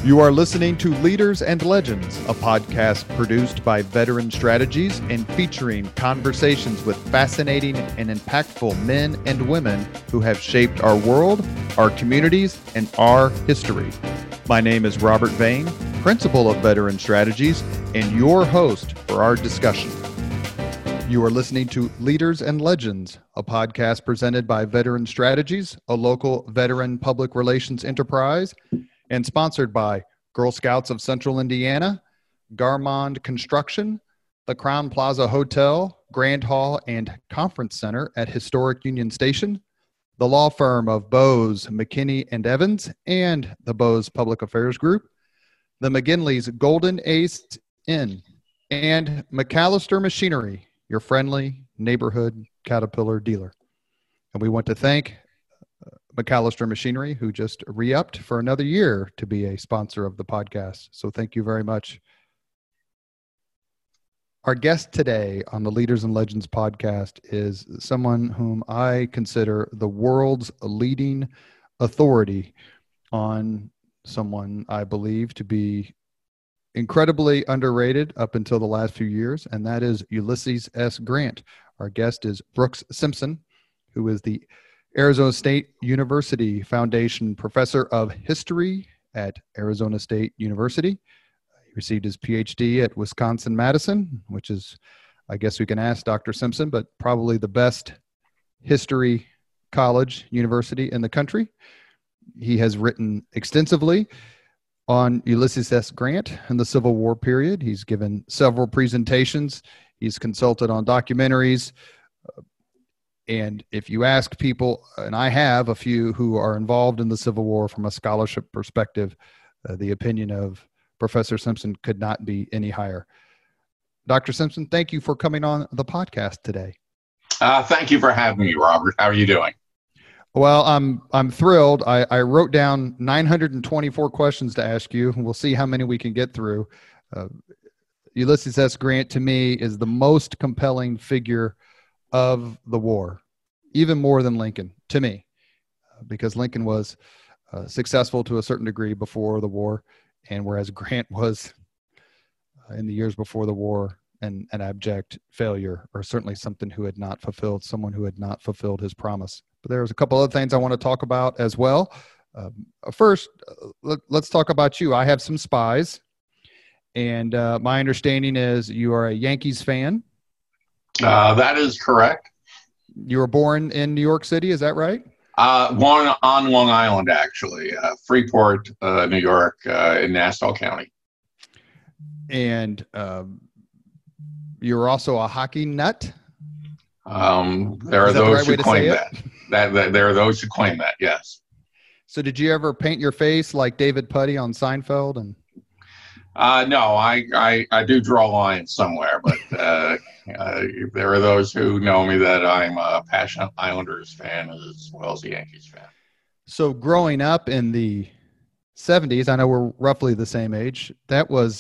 You are listening to Leaders and Legends, a podcast produced by Veteran Strategies and featuring conversations with fascinating and impactful men and women who have shaped our world, our communities, and our history. My name is Robert Vane, Principal of Veteran Strategies, and your host for our discussion. You are listening to Leaders and Legends, a podcast presented by Veteran Strategies, a local veteran public relations enterprise, and sponsored by Girl Scouts of Central Indiana, Garmond Construction, the Crown Plaza Hotel, Grand Hall, and Conference Center at Historic Union Station, the law firm of Bose, McKinney, and Evans, and the Bose Public Affairs Group, the McGinley's Golden Ace Inn, and McAllister Machinery, your friendly neighborhood Caterpillar dealer. And we want to thank McAllister Machinery, who just re-upped for another year to be a sponsor of the podcast. So thank you very much. Our guest today on the Leaders and Legends podcast is someone whom I consider the world's leading authority on someone I believe to be incredibly underrated up until the last few years, and that is Ulysses S. Grant. Our guest is Brooks Simpson, who is the Arizona State University Foundation Professor of History at Arizona State University. He received his PhD at Wisconsin-Madison, which is, I guess we can ask Dr. Simpson, but probably the best history college university in the country. He has written extensively on Ulysses S. Grant and the Civil War period. He's given several presentations. He's consulted on documentaries. And if you ask people, and I have a few who are involved in the Civil War from a scholarship perspective, the opinion of Professor Simpson could not be any higher. Dr. Simpson, thank you for coming on the podcast today. Thank you for having me, Robert. How are you doing? Well, I'm thrilled. I wrote down 924 questions to ask you, and we'll see how many we can get through. Ulysses S. Grant, to me, is the most compelling figure of the war, even more than Lincoln, to me, because Lincoln was successful to a certain degree before the war, and whereas Grant was in the years before the war an abject failure, or certainly someone who had not fulfilled his promise. But there's a couple other things I want to talk about as well. First, let's talk about you. I have some spies, and my understanding is you are a Yankees fan. That is correct. You were born in New York City, is that right? Born on Long Island, actually, Freeport, New York, in Nassau County. And you're also a hockey nut? There are those who claim that. There are those who claim that, yes. So did you ever paint your face like David Puddy on Seinfeld? And no, I do draw lines somewhere, but there are those who know me that I'm a passionate Islanders fan as well as a Yankees fan. So growing up in the 70s, I know we're roughly the same age, that was,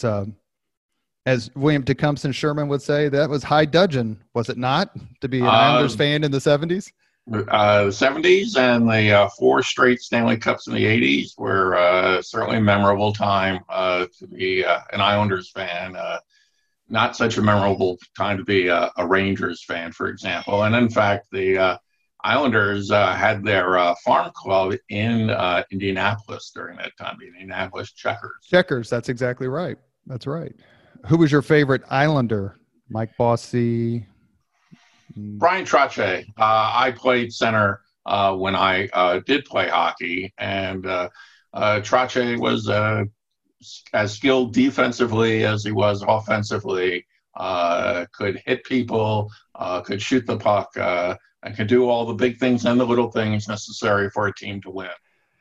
as William Tecumseh Sherman would say, that was high dudgeon, was it not, to be an Islanders fan in the 70s? The 70s and the 4 straight Stanley Cups in the 80s were certainly a memorable time to be an Islanders fan. Not such a memorable time to be a Rangers fan, for example. And in fact, the Islanders had their farm club in Indianapolis during that time, the Indianapolis Checkers. Checkers, that's exactly right. That's right. Who was your favorite Islander? Mike Bossy? Brian Trottier. I played center when I did play hockey, and Trottier was as skilled defensively as he was offensively, could hit people, could shoot the puck, and could do all the big things and the little things necessary for a team to win.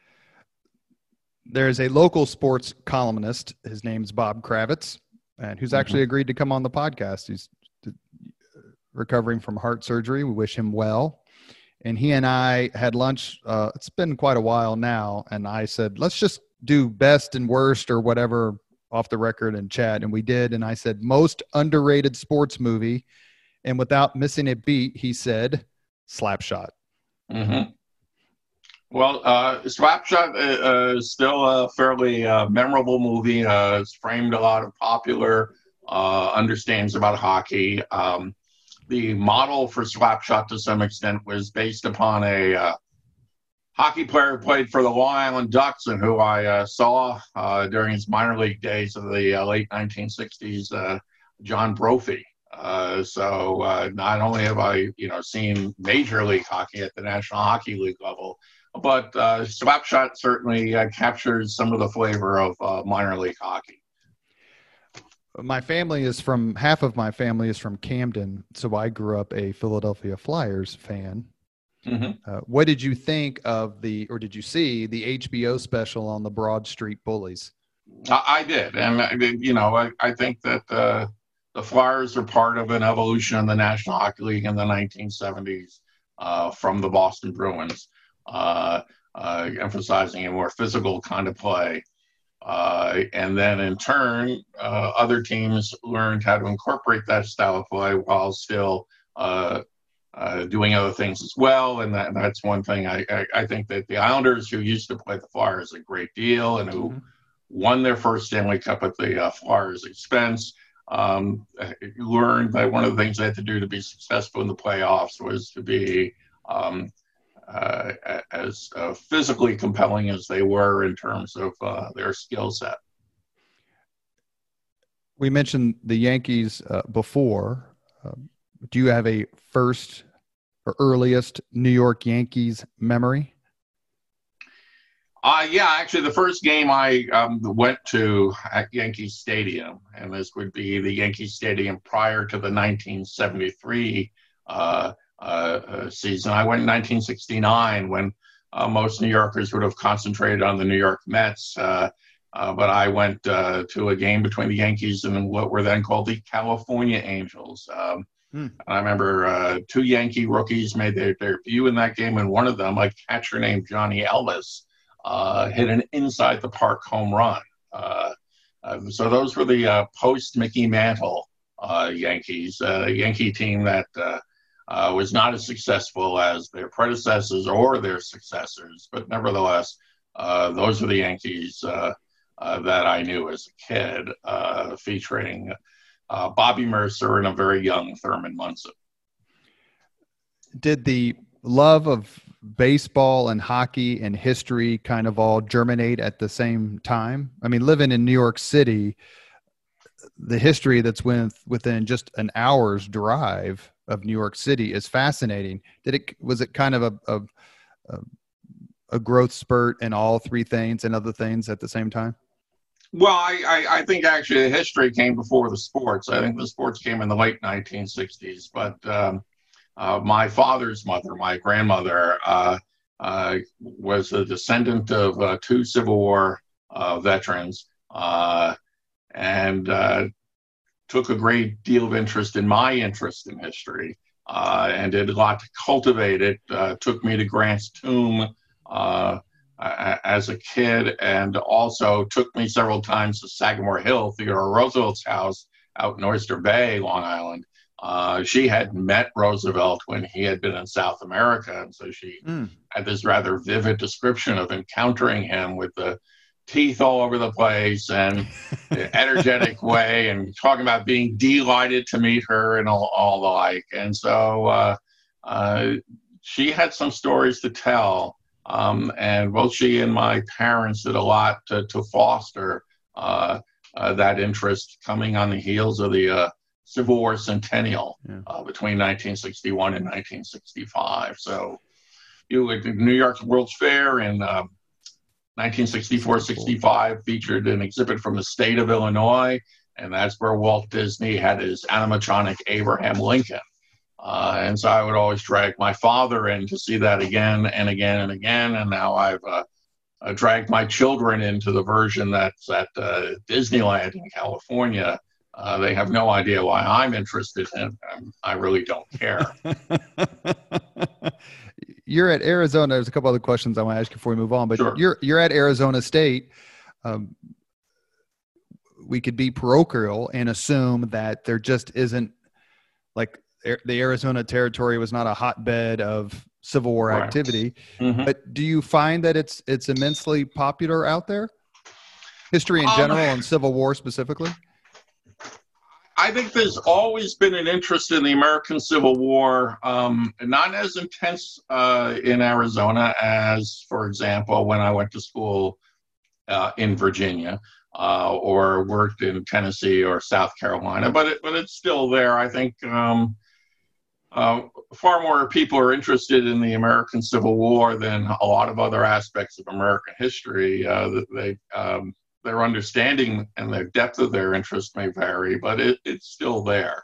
There's a local sports columnist. His name's Bob Kravitz, and who's actually agreed to come on the podcast. He's recovering from heart surgery. We wish him well. And he and I had lunch. It's been quite a while now. And I said, let's just do best and worst or whatever off the record and chat. And we did. And I said, most underrated sports movie. And without missing a beat, he said, Slapshot. Mm-hmm. Well, Slapshot is still a fairly memorable movie. It's framed a lot of popular understandings about hockey. The model for Slapshot, to some extent, was based upon a hockey player who played for the Long Island Ducks and who I saw during his minor league days of the late 1960s, John Brophy. So not only have I, seen Major League Hockey at the National Hockey League level, but Slapshot certainly captures some of the flavor of minor league hockey. Half of my family is from Camden, so I grew up a Philadelphia Flyers fan. Mm-hmm. What did you think of did you see the HBO special on the Broad Street Bullies? I did, and I think that the Flyers are part of an evolution in the National Hockey League in the 1970s from the Boston Bruins, emphasizing a more physical kind of play. And then in turn, other teams learned how to incorporate that style of play while still doing other things as well. And that's one thing I think that the Islanders, who used to play the Flyers a great deal and who won their first Stanley Cup at the Flyers' expense, learned that one of the things they had to do to be successful in the playoffs was to be as physically compelling as they were in terms of their skill set. We mentioned the Yankees before. Do you have a first or earliest New York Yankees memory? Yeah, actually, the first game I went to at Yankee Stadium, and this would be the Yankee Stadium prior to the 1973 season. I went in 1969 when most New Yorkers would have concentrated on the New York Mets. But I went to a game between the Yankees and what were then called the California Angels. I remember two Yankee rookies made their debut in that game, and one of them, a catcher named Johnny Elvis, hit an inside the park home run. So those were the post Mickey Mantle Yankees, a Yankee team that was not as successful as their predecessors or their successors, but nevertheless, those are the Yankees that I knew as a kid, featuring Bobby Mercer and a very young Thurman Munson. Did the love of baseball and hockey and history kind of all germinate at the same time? I mean, living in New York City, the history that's within just an hour's drive of New York City is fascinating. Was it kind of a growth spurt in all three things and other things at the same time? Well, I think actually the history came before the sports. I think the sports came in the late 1960s, but my father's mother, my grandmother, was a descendant of two Civil War veterans, and took a great deal of interest in my interest in history, and did a lot to cultivate it. Took me to Grant's Tomb as a kid, and also took me several times to Sagamore Hill, Theodore Roosevelt's house out in Oyster Bay, Long Island. She had met Roosevelt when he had been in South America, and so she had this rather vivid description of encountering him with the teeth all over the place and the energetic way, and talking about being delighted to meet her and all the like. And so she had some stories to tell, and both she and my parents did a lot to foster that interest, coming on the heels of the Civil War centennial between 1961 and 1965. So New York's World's Fair in 1964-65 featured an exhibit from the state of Illinois, and that's where Walt Disney had his animatronic Abraham Lincoln. And so I would always drag my father in to see that again and again and again, and now I've dragged my children into the version that's at Disneyland in California. They have no idea why I'm interested in it. I really don't care. You're at Arizona. There's a couple other questions I want to ask you before we move on, but sure. You're at Arizona State. We could be parochial and assume that there just isn't, like, the Arizona territory was not a hotbed of Civil War Right. activity. Mm-hmm. But do you find that it's immensely popular out there? History in general and Civil War specifically? I think there's always been an interest in the American Civil War, not as intense in Arizona as, for example, when I went to school in Virginia or worked in Tennessee or South Carolina, but it's still there. I think far more people are interested in the American Civil War than a lot of other aspects of American history. Their understanding and the depth of their interest may vary, but it's still there.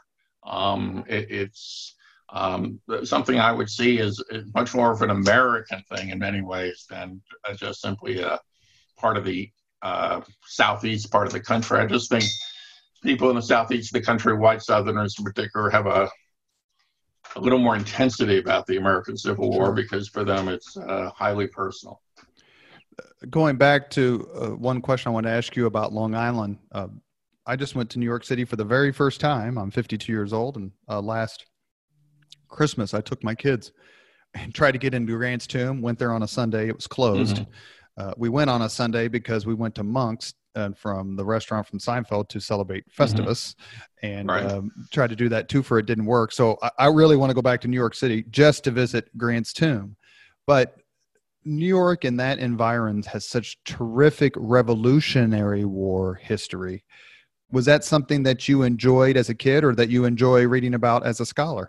It's something I would see as much more of an American thing in many ways than just simply a part of the southeast part of the country. I just think people in the southeast of the country, white Southerners in particular, have a little more intensity about the American Civil War because for them it's highly personal. Going back to one question I want to ask you about Long Island. I just went to New York City for the very first time. I'm 52 years old, and last Christmas I took my kids and tried to get into Grant's Tomb. Went there on a Sunday. It was closed. Mm-hmm. We went on a Sunday because we went to Monk's from the restaurant from Seinfeld to celebrate Festivus, mm-hmm. and tried to do that too, for it didn't work. So I really want to go back to New York City just to visit Grant's Tomb. But New York in that environment has such terrific Revolutionary War history. Was that something that you enjoyed as a kid or that you enjoy reading about as a scholar?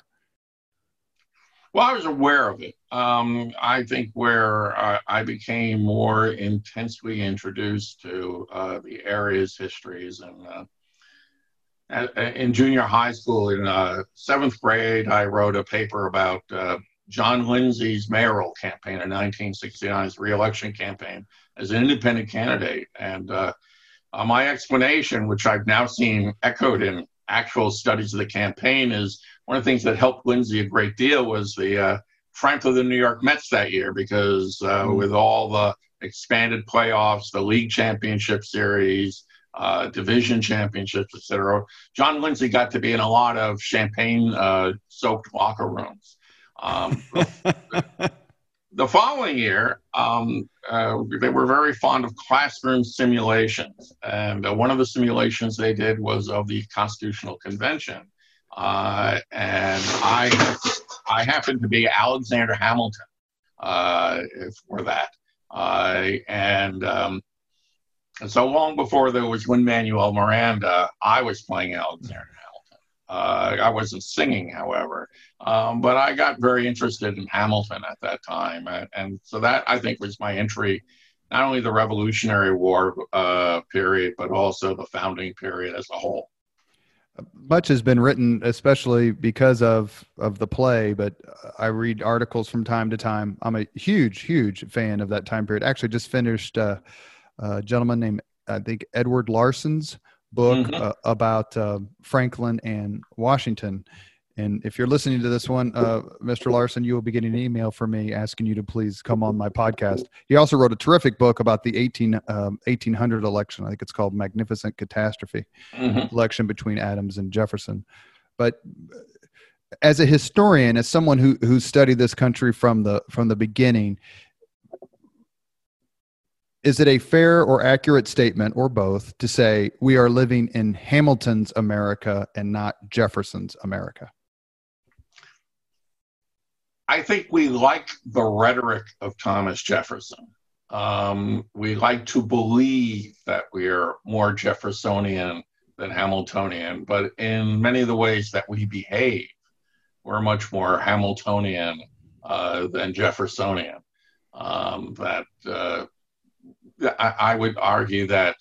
Well, I was aware of it. I think where I became more intensely introduced to the area's histories, and in junior high school, in seventh grade, I wrote a paper about John Lindsay's mayoral campaign in 1969, his re-election campaign as an independent candidate. And my explanation, which I've now seen echoed in actual studies of the campaign, is one of the things that helped Lindsay a great deal was the triumph of the New York Mets that year, because with all the expanded playoffs, the league championship series, division championships, etc., John Lindsay got to be in a lot of champagne-soaked locker rooms. The following year, they were very fond of classroom simulations, and one of the simulations they did was of the Constitutional Convention, and I happened to be Alexander Hamilton for that, and so long before there was Lin-Manuel Miranda, I was playing Alexander Hamilton. I wasn't singing, however, but I got very interested in Hamilton at that time. And so that, I think, was my entry, not only the Revolutionary War period, but also the founding period as a whole. Much has been written, especially because of the play, but I read articles from time to time. I'm a huge fan of that time period. Actually, just finished a gentleman named, I think, Edward Larson's book about Franklin and Washington. And if you're listening to this one, Mr. Larson, you will be getting an email from me asking you to please come on my podcast. He also wrote a terrific book about the 1800 election. I think it's called Magnificent Catastrophe, election between Adams and Jefferson. But as a historian, as someone who studied this country from the beginning, is it a fair or accurate statement, or both, to say we are living in Hamilton's America and not Jefferson's America? I think we like the rhetoric of Thomas Jefferson. We like to believe that we are more Jeffersonian than Hamiltonian, but in many of the ways that we behave, we're much more Hamiltonian than Jeffersonian. I would argue that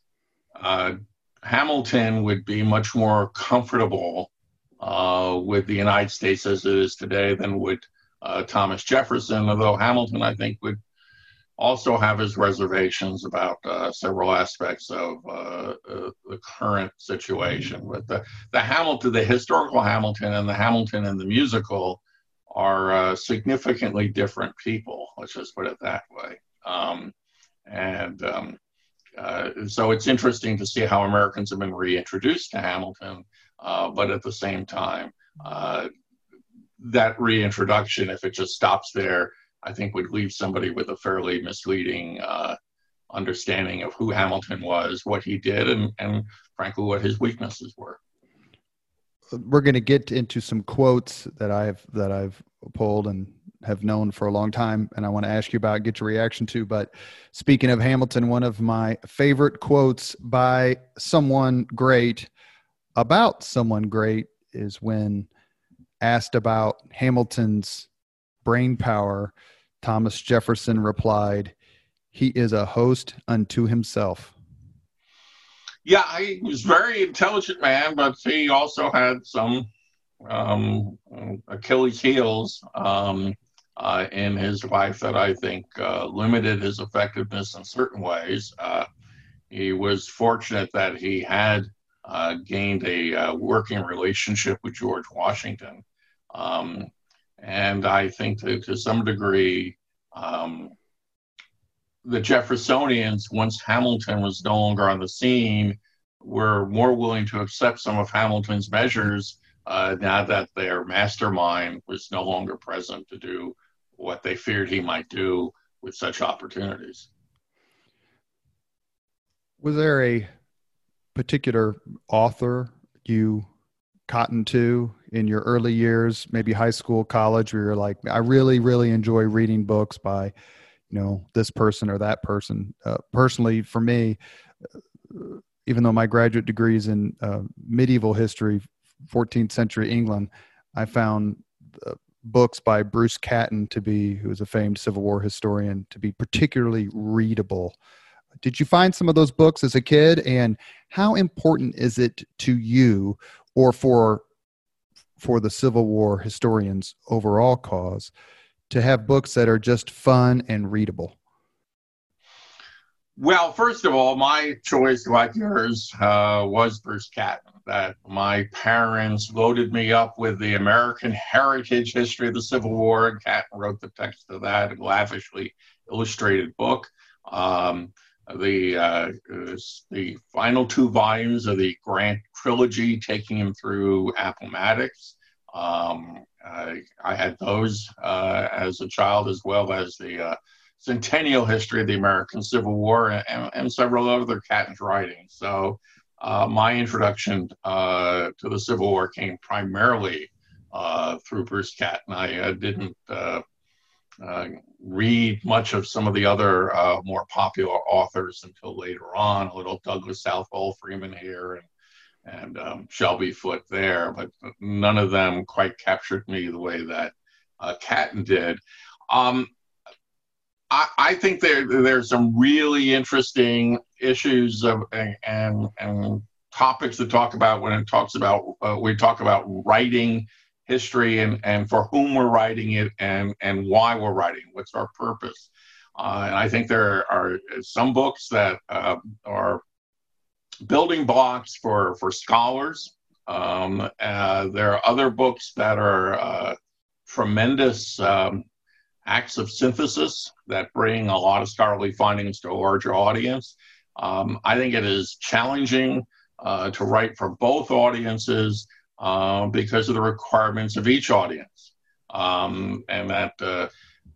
Hamilton would be much more comfortable with the United States as it is today than would Thomas Jefferson, although Hamilton, I think, would also have his reservations about several aspects of the current situation. But the Hamilton, the historical Hamilton, and the Hamilton in the musical are significantly different people. Let's just put it that way. So it's interesting to see how Americans have been reintroduced to Hamilton, but at the same time, that reintroduction, if it just stops there, I think would leave somebody with a fairly misleading understanding of who Hamilton was, what he did, and frankly, what his weaknesses were. We're going to get into some quotes that I've pulled and have known for a long time, and I want to ask you about, get your reaction to. But speaking of Hamilton, one of my favorite quotes by someone great about someone great is when asked about Hamilton's brain power, Thomas Jefferson replied, "He is a host unto himself." Yeah, he was a very intelligent man, but he also had some Achilles heels in his life that I think limited his effectiveness in certain ways. He was fortunate that he had gained a working relationship with George Washington. And I think that to some degree, the Jeffersonians, once Hamilton was no longer on the scene, were more willing to accept some of Hamilton's measures now that their mastermind was no longer present to do what they feared he might do with such opportunities. Was there a particular author you cottoned to in your early years, maybe high school, college, where you're like, I really, really enjoy reading books by, this person or that person? Personally, for me, even though my graduate degree is in medieval history, 14th century England, I found books by Bruce Catton who was a famed Civil War historian, to be particularly readable. Did you find some of those books as a kid, and how important is it to you, or for the Civil War historians' overall cause, to have books that are just fun and readable? Well, first of all, my choice, like yours, was Bruce Catton. That my parents loaded me up with the American Heritage History of the Civil War, and Catton wrote the text of that, a lavishly illustrated book. The final two volumes of the Grant trilogy, taking him through Appomattox. I had those as a child, as well as the Centennial History of the American Civil War and several other Catton's writings. So my introduction to the Civil War came primarily through Bruce Catton. I didn't read much of some of the other more popular authors until later on, a little Douglas Southall Freeman here and Shelby Foote there, but none of them quite captured me the way that Catton did. I think there's some really interesting issues and topics to talk about when we talk about writing history and for whom we're writing it and why we're writing, what's our purpose. And I think there are some books that are building blocks for scholars. There are other books that are tremendous acts of synthesis that bring a lot of scholarly findings to a larger audience. I think it is challenging to write for both audiences because of the requirements of each audience. And that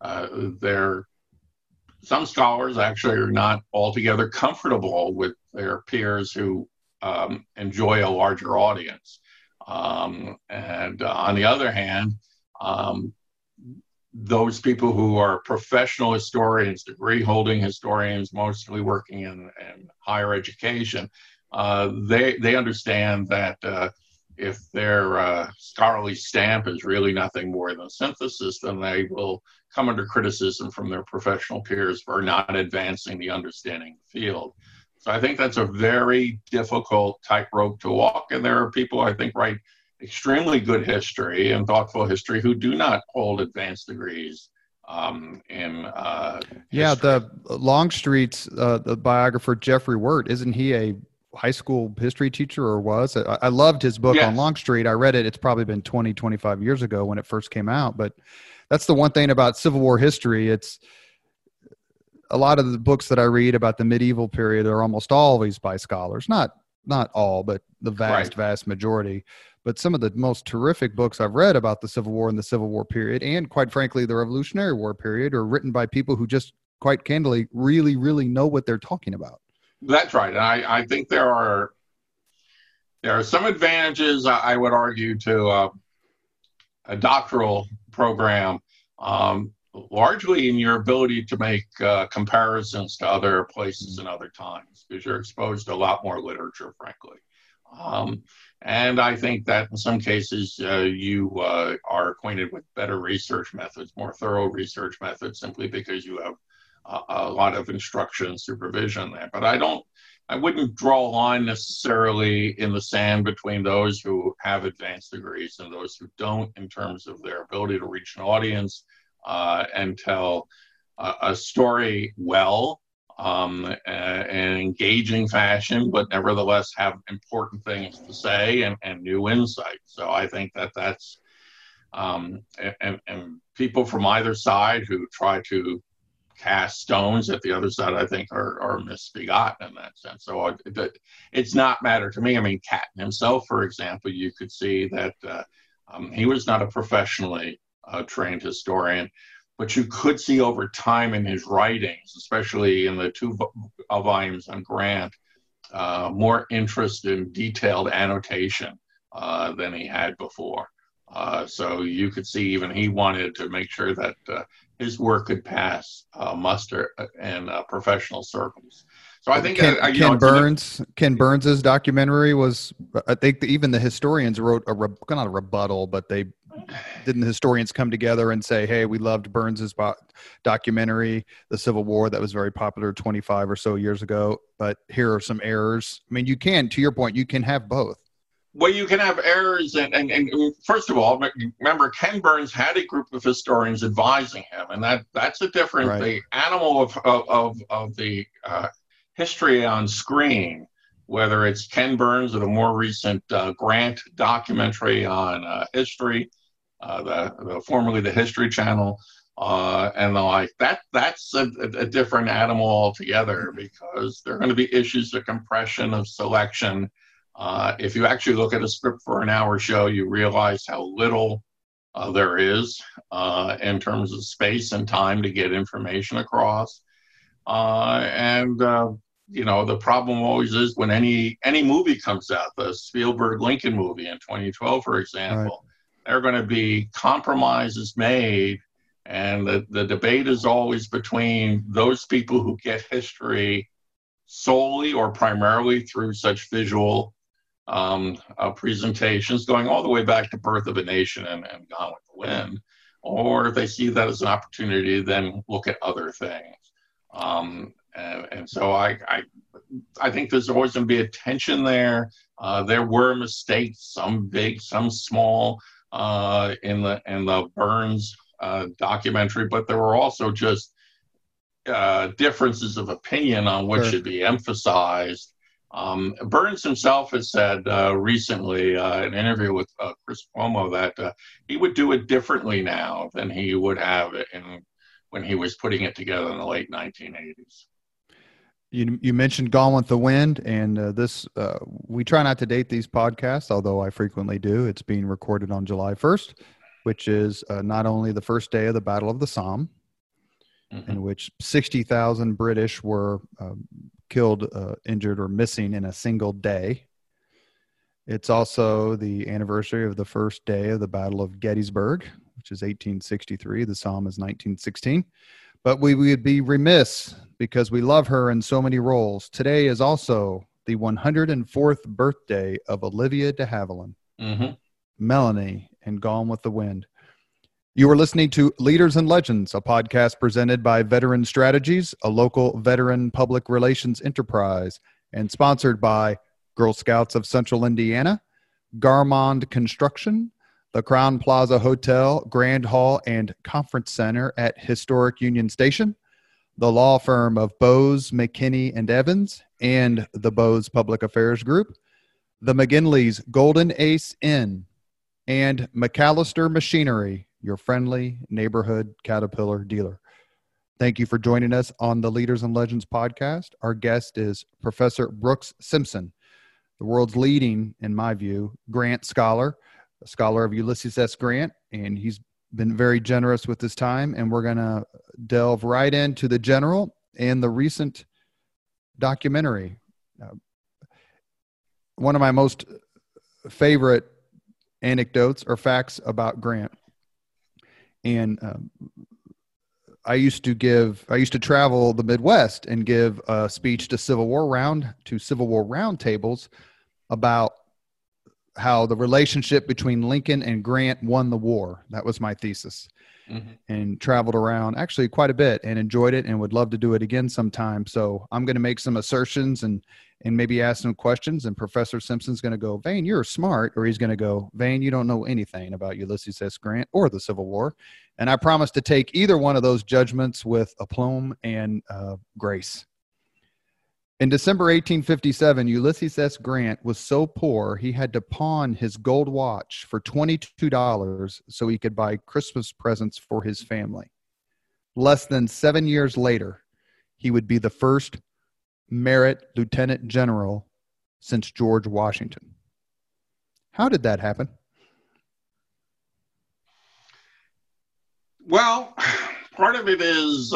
some scholars actually are not altogether comfortable with their peers who enjoy a larger audience. And on the other hand, those people who are professional historians, degree-holding historians, mostly working in higher education, they understand that if their scholarly stamp is really nothing more than synthesis, then they will come under criticism from their professional peers for not advancing the understanding of the field. So I think that's a very difficult tightrope to walk, and there are people I think write extremely good history and thoughtful history who do not hold advanced degrees in yeah, history. the Longstreet's the biographer Jeffrey Wirt, isn't he a high school history teacher, or was? I loved his book on Longstreet. I read it. It's probably been 20, 25 years ago when it first came out. But that's the one thing about Civil War history. It's a lot of the books that I read about the medieval period are almost always by scholars, not not all, but the Right. vast majority. But some of the most terrific books I've read about the Civil War and the Civil War period, and quite frankly, the Revolutionary War period, are written by people who just quite candidly really, really know what they're talking about. That's right. And I think there are some advantages, I would argue, to a doctoral program, largely in your ability to make comparisons to other places and other times, because you're exposed to a lot more literature, frankly. And I think that in some cases you are acquainted with better research methods, more thorough research methods, simply because you have a lot of instruction and supervision there. But I wouldn't draw a line necessarily in the sand between those who have advanced degrees and those who don't, in terms of their ability to reach an audience and tell a story well, an engaging fashion, but nevertheless have important things to say and new insight. So I think that's and people from either side who try to cast stones at the other side, I think, are misbegotten in that sense. So it's not matter to me. I mean, Catton himself, for example, you could see that he was not a professionally trained historian, but you could see over time in his writings, especially in the two volumes on Grant, more interest in detailed annotation than he had before. So you could see even he wanted to make sure that his work could pass muster in professional circles. So I think Ken Burns's documentary was, I think even the historians wrote not a rebuttal, but didn't the historians come together and say, hey, we loved Burns's documentary, The Civil War, that was very popular 25 or so years ago, but here are some errors. I mean, you can, to your point, you can have both. Well, you can have errors, and first of all, remember, Ken Burns had a group of historians advising him, and that's a different. Right. The animal of the history on screen, whether it's Ken Burns or the more recent Grant documentary on history, formerly the History Channel, and the like. That's a different animal altogether, because there are going to be issues of compression, of selection. If you actually look at a script for an hour show, you realize how little there is in terms of space and time to get information across. The problem always is when any movie comes out, the Spielberg Lincoln movie in 2012, for example, right, there are going to be compromises made, and the debate is always between those people who get history solely or primarily through such visual presentations, going all the way back to Birth of a Nation and Gone with the Wind, or if they see that as an opportunity, then look at other things. And so I think there's always going to be a tension there. There were mistakes, some big, some small, in the Burns documentary, but there were also just differences of opinion on what should be emphasized. Burns himself has said recently in an interview with Chris Cuomo that he would do it differently now than he would have when he was putting it together in the late 1980s. You mentioned Gone with the Wind, and we try not to date these podcasts, although I frequently do. It's being recorded on July 1st, which is not only the first day of the Battle of the Somme, mm-hmm, in which 60,000 British were killed, injured, or missing in a single day. It's also the anniversary of the first day of the Battle of Gettysburg, which is 1863. The Somme is 1916. But we would be remiss, because we love her in so many roles. Today is also the 104th birthday of Olivia de Havilland, mm-hmm, Melanie, and Gone with the Wind. You are listening to Leaders and Legends, a podcast presented by Veteran Strategies, a local veteran public relations enterprise, and sponsored by Girl Scouts of Central Indiana, Garmond Construction, the Crown Plaza Hotel, Grand Hall, and Conference Center at Historic Union Station, the law firm of Bose, McKinney, and Evans, and the Bose Public Affairs Group, the McGinley's Golden Ace Inn, and McAllister Machinery, your friendly neighborhood Caterpillar dealer. Thank you for joining us on the Leaders and Legends podcast. Our guest is Professor Brooks Simpson. the world's leading, in my view, Grant scholar, a scholar of Ulysses S. Grant, and he's been very generous with his time. And we're going to delve right into the general and the recent documentary. One of my most favorite anecdotes or facts about Grant. And I used to travel the Midwest and give a speech to Civil War roundtables about how the relationship between Lincoln and Grant won the war. That was my thesis. Mm-hmm. And traveled around actually quite a bit and enjoyed it and would love to do it again sometime. So I'm going to make some assertions and maybe ask some questions. And Professor Simpson's going to go, Vane, you're smart. Or he's going to go, Vane, you don't know anything about Ulysses S. Grant or the Civil War. And I promise to take either one of those judgments with aplomb and grace. In December 1857, Ulysses S. Grant was so poor he had to pawn his gold watch for $22 so he could buy Christmas presents for his family. Less than 7 years later, he would be the first merit lieutenant general since George Washington. How did that happen? Well, part of it is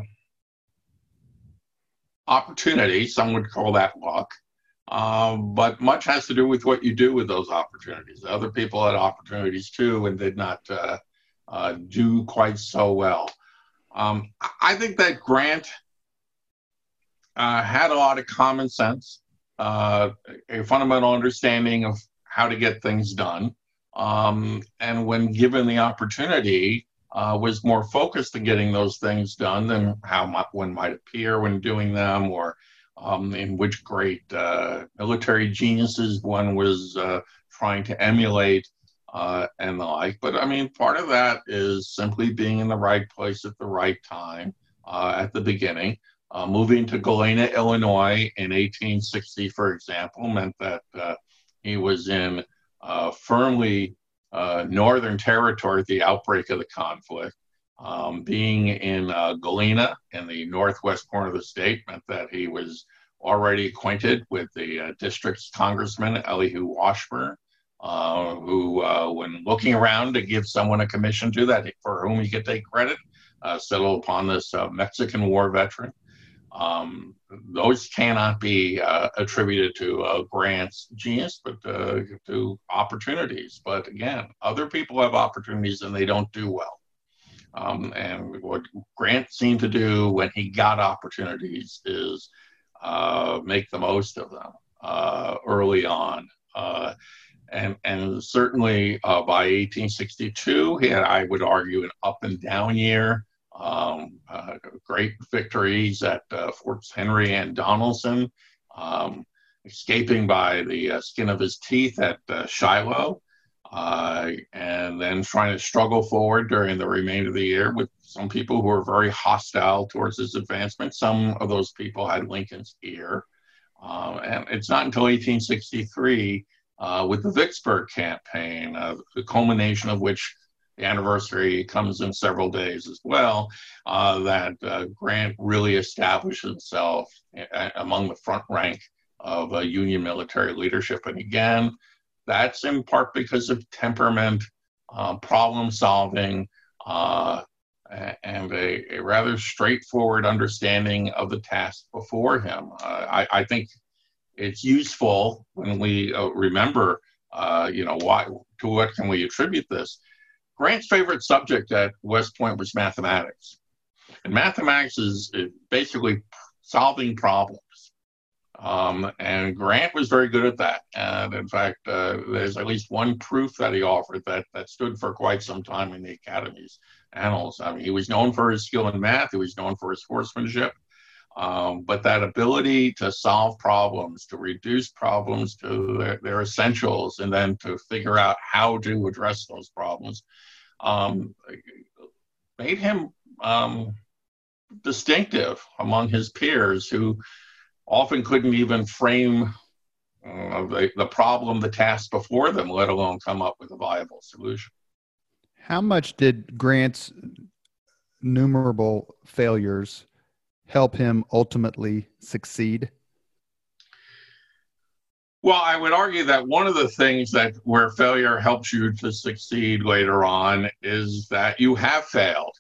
opportunity. Some would call that luck. But much has to do with what you do with those opportunities. Other people had opportunities too and did not do quite so well. I think that Grant had a lot of common sense, a fundamental understanding of how to get things done. And when given the opportunity, was more focused on getting those things done than how one might appear when doing them, or in which great military geniuses one was trying to emulate and the like. But I mean, part of that is simply being in the right place at the right time at the beginning. Moving to Galena, Illinois in 1860, for example, meant that he was in firmly Northern Territory at the outbreak of the conflict. Being in Galena in the northwest corner of the state meant that he was already acquainted with the district's congressman, Elihu Washburn, who, when looking around to give someone a commission to that for whom he could take credit, settled upon this Mexican War veteran. Those cannot be attributed to Grant's genius, but to opportunities. But again, other people have opportunities and they don't do well. And what Grant seemed to do when he got opportunities is make the most of them early on. And certainly by 1862, he had, I would argue, an up and down year. Great victories at Forts Henry and Donelson, escaping by the skin of his teeth at Shiloh, and then trying to struggle forward during the remainder of the year with some people who were very hostile towards his advancement. Some of those people had Lincoln's ear. And it's not until 1863, with the Vicksburg campaign, the culmination of which the anniversary comes in several days as well, that Grant really established himself among the front rank of Union military leadership. And again, that's in part because of temperament, problem solving, and a rather straightforward understanding of the task before him. I think it's useful when we remember, why, to what can we attribute this? Grant's favorite subject at West Point was mathematics. And mathematics is basically solving problems. And Grant was very good at that. And in fact, there's at least one proof that he offered that stood for quite some time in the Academy's annals. I mean, he was known for his skill in math. He was known for his horsemanship. But that ability to solve problems, to reduce problems to their essentials, and then to figure out how to address those problems, made him distinctive among his peers who often couldn't even frame the problem, the task before them, let alone come up with a viable solution. How much did Grant's numerable failures help him ultimately succeed? Well, I would argue that one of the things that where failure helps you to succeed later on is that you have failed.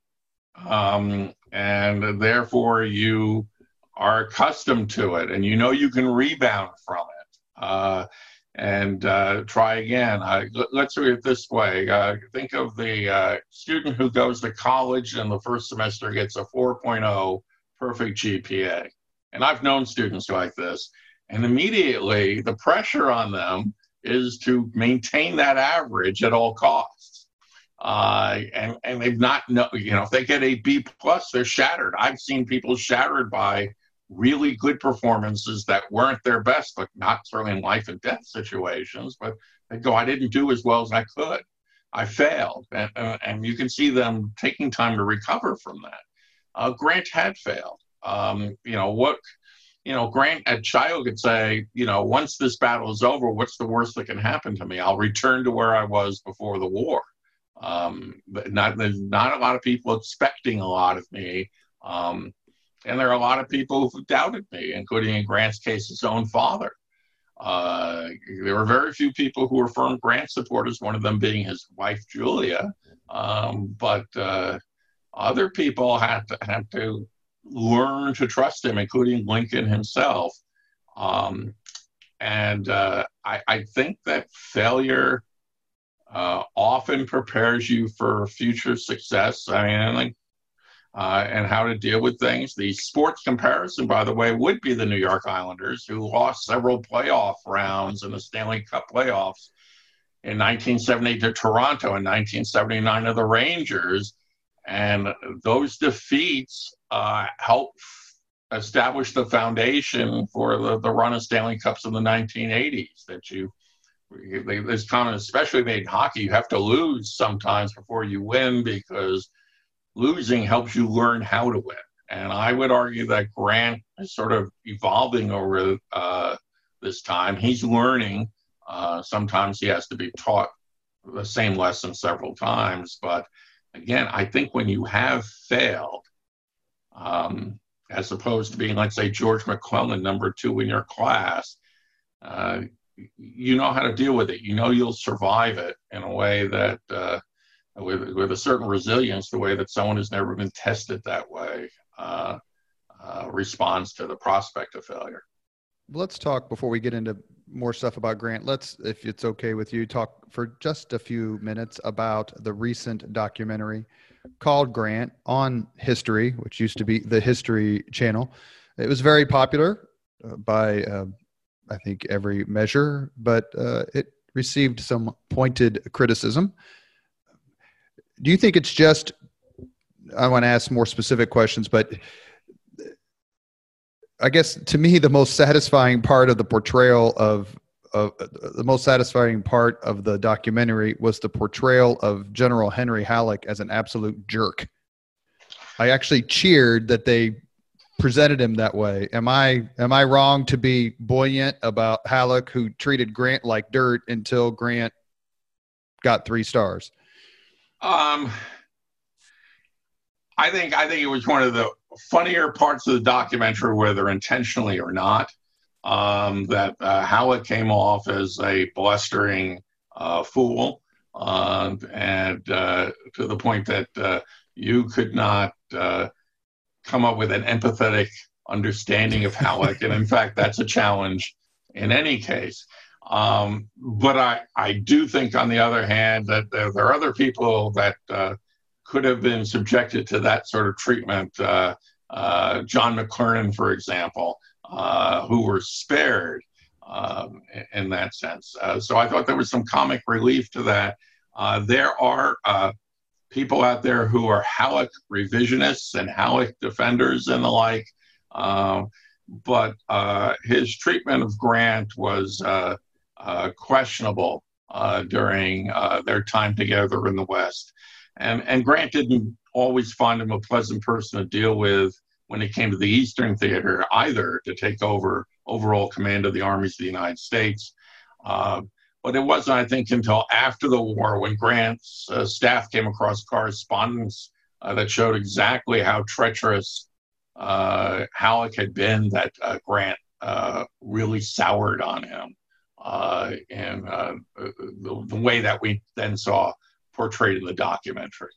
And therefore you are accustomed to it and you know you can rebound from it and try again. Let's read it this way. Think of the student who goes to college and the first semester gets a 4.0 perfect GPA. And I've known students like this. And immediately the pressure on them is to maintain that average at all costs. And they've not know, if they get a B plus, they're shattered. I've seen people shattered by really good performances that weren't their best, but not certainly in life and death situations. But they go, I didn't do as well as I could. I failed, and you can see them taking time to recover from that. Grant had failed. Grant at Shiloh could say, once this battle is over, what's the worst that can happen to me? I'll return to where I was before the war. But there's not a lot of people expecting a lot of me. And there are a lot of people who doubted me, including in Grant's case, his own father. There were very few people who were firm Grant supporters, one of them being his wife, Julia. But other people had to learn to trust him, including Lincoln himself. I think that failure often prepares you for future success. And how to deal with things. The sports comparison, by the way, would be the New York Islanders, who lost several playoff rounds in the Stanley Cup playoffs in 1970 to Toronto, in 1979 to the Rangers. And those defeats helped establish the foundation for the run of Stanley Cups in the 1980s. This comment especially made in hockey, you have to lose sometimes before you win, because losing helps you learn how to win. And I would argue that Grant is sort of evolving over this time. He's learning. Sometimes he has to be taught the same lesson several times. But again, I think when you have failed, as opposed to being, let's say, George McClellan, number 2 in your class, you know how to deal with it. You'll survive it in a way that with a certain resilience, the way that someone who's never been tested that way responds to the prospect of failure. Let's talk, before we get into more stuff about Grant, let's, if it's okay with you, talk for just a few minutes about the recent documentary called Grant on History, which used to be the History Channel. It was very popular by, I think, every measure, but it received some pointed criticism. Do you think it's just, I want to ask more specific questions, but I guess to me, the most satisfying part of the portrayal of the most satisfying part of the documentary was the portrayal of General Henry Halleck as an absolute jerk. I actually cheered that they presented him that way. Am I wrong to be buoyant about Halleck, who treated Grant like dirt until Grant got 3 stars? I think it was one of the funnier parts of the documentary, whether intentionally or not, that Halleck came off as a blustering fool, and to the point that you could not come up with an empathetic understanding of Halleck. And in fact, that's a challenge in any case. But I do think, on the other hand, that there are other people that could have been subjected to that sort of treatment. John McClernand, for example, who were spared in that sense. So I thought there was some comic relief to that. There are people out there who are Halleck revisionists and Halleck defenders and the like. But his treatment of Grant was questionable during their time together in the West. And Grant didn't always find him a pleasant person to deal with when it came to the Eastern Theater either, to take over overall command of the armies of the United States. But it wasn't, I think, until after the war, when Grant's staff came across correspondence that showed exactly how treacherous Halleck had been, that Grant really soured on him, and the way that we then saw portrayed in the documentary.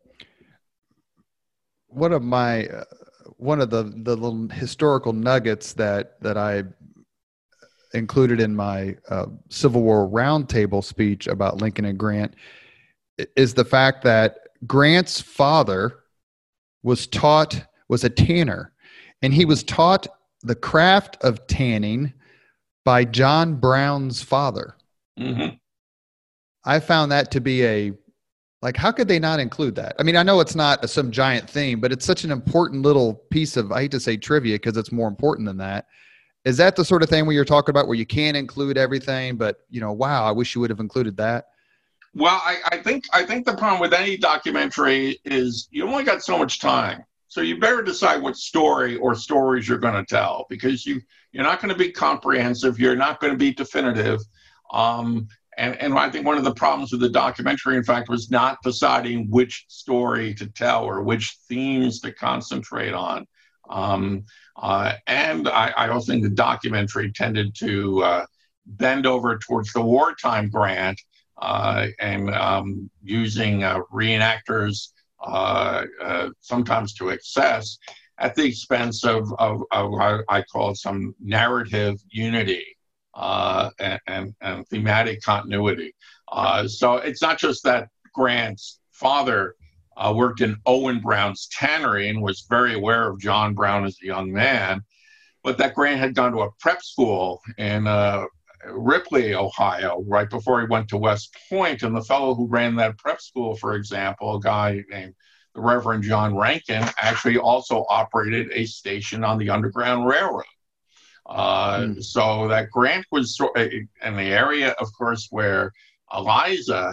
One of the little historical nuggets that I included in my Civil War Roundtable speech about Lincoln and Grant is the fact that Grant's father was a tanner, and he was taught the craft of tanning by John Brown's father. Mm-hmm. I found that to be how could they not include that? I mean, I know it's not some giant theme, but it's such an important little piece of, I hate to say trivia because it's more important than that. Is that the sort of thing where you're talking about where you can't include everything, but wow, I wish you would have included that? Well, I think the problem with any documentary is you only got so much time. So you better decide what story or stories you're going to tell, because you're not going to be comprehensive. You're not going to be definitive. And I think one of the problems with the documentary, in fact, was not deciding which story to tell or which themes to concentrate on. And I also think the documentary tended to bend over towards the wartime Grant and using reenactors sometimes to excess at the expense of what I call some narrative unity. And thematic continuity. So it's not just that Grant's father worked in Owen Brown's tannery and was very aware of John Brown as a young man, but that Grant had gone to a prep school in Ripley, Ohio, right before he went to West Point. And the fellow who ran that prep school, for example, a guy named the Reverend John Rankin, actually also operated a station on the Underground Railroad. So that Grant was in the area, of course, where Eliza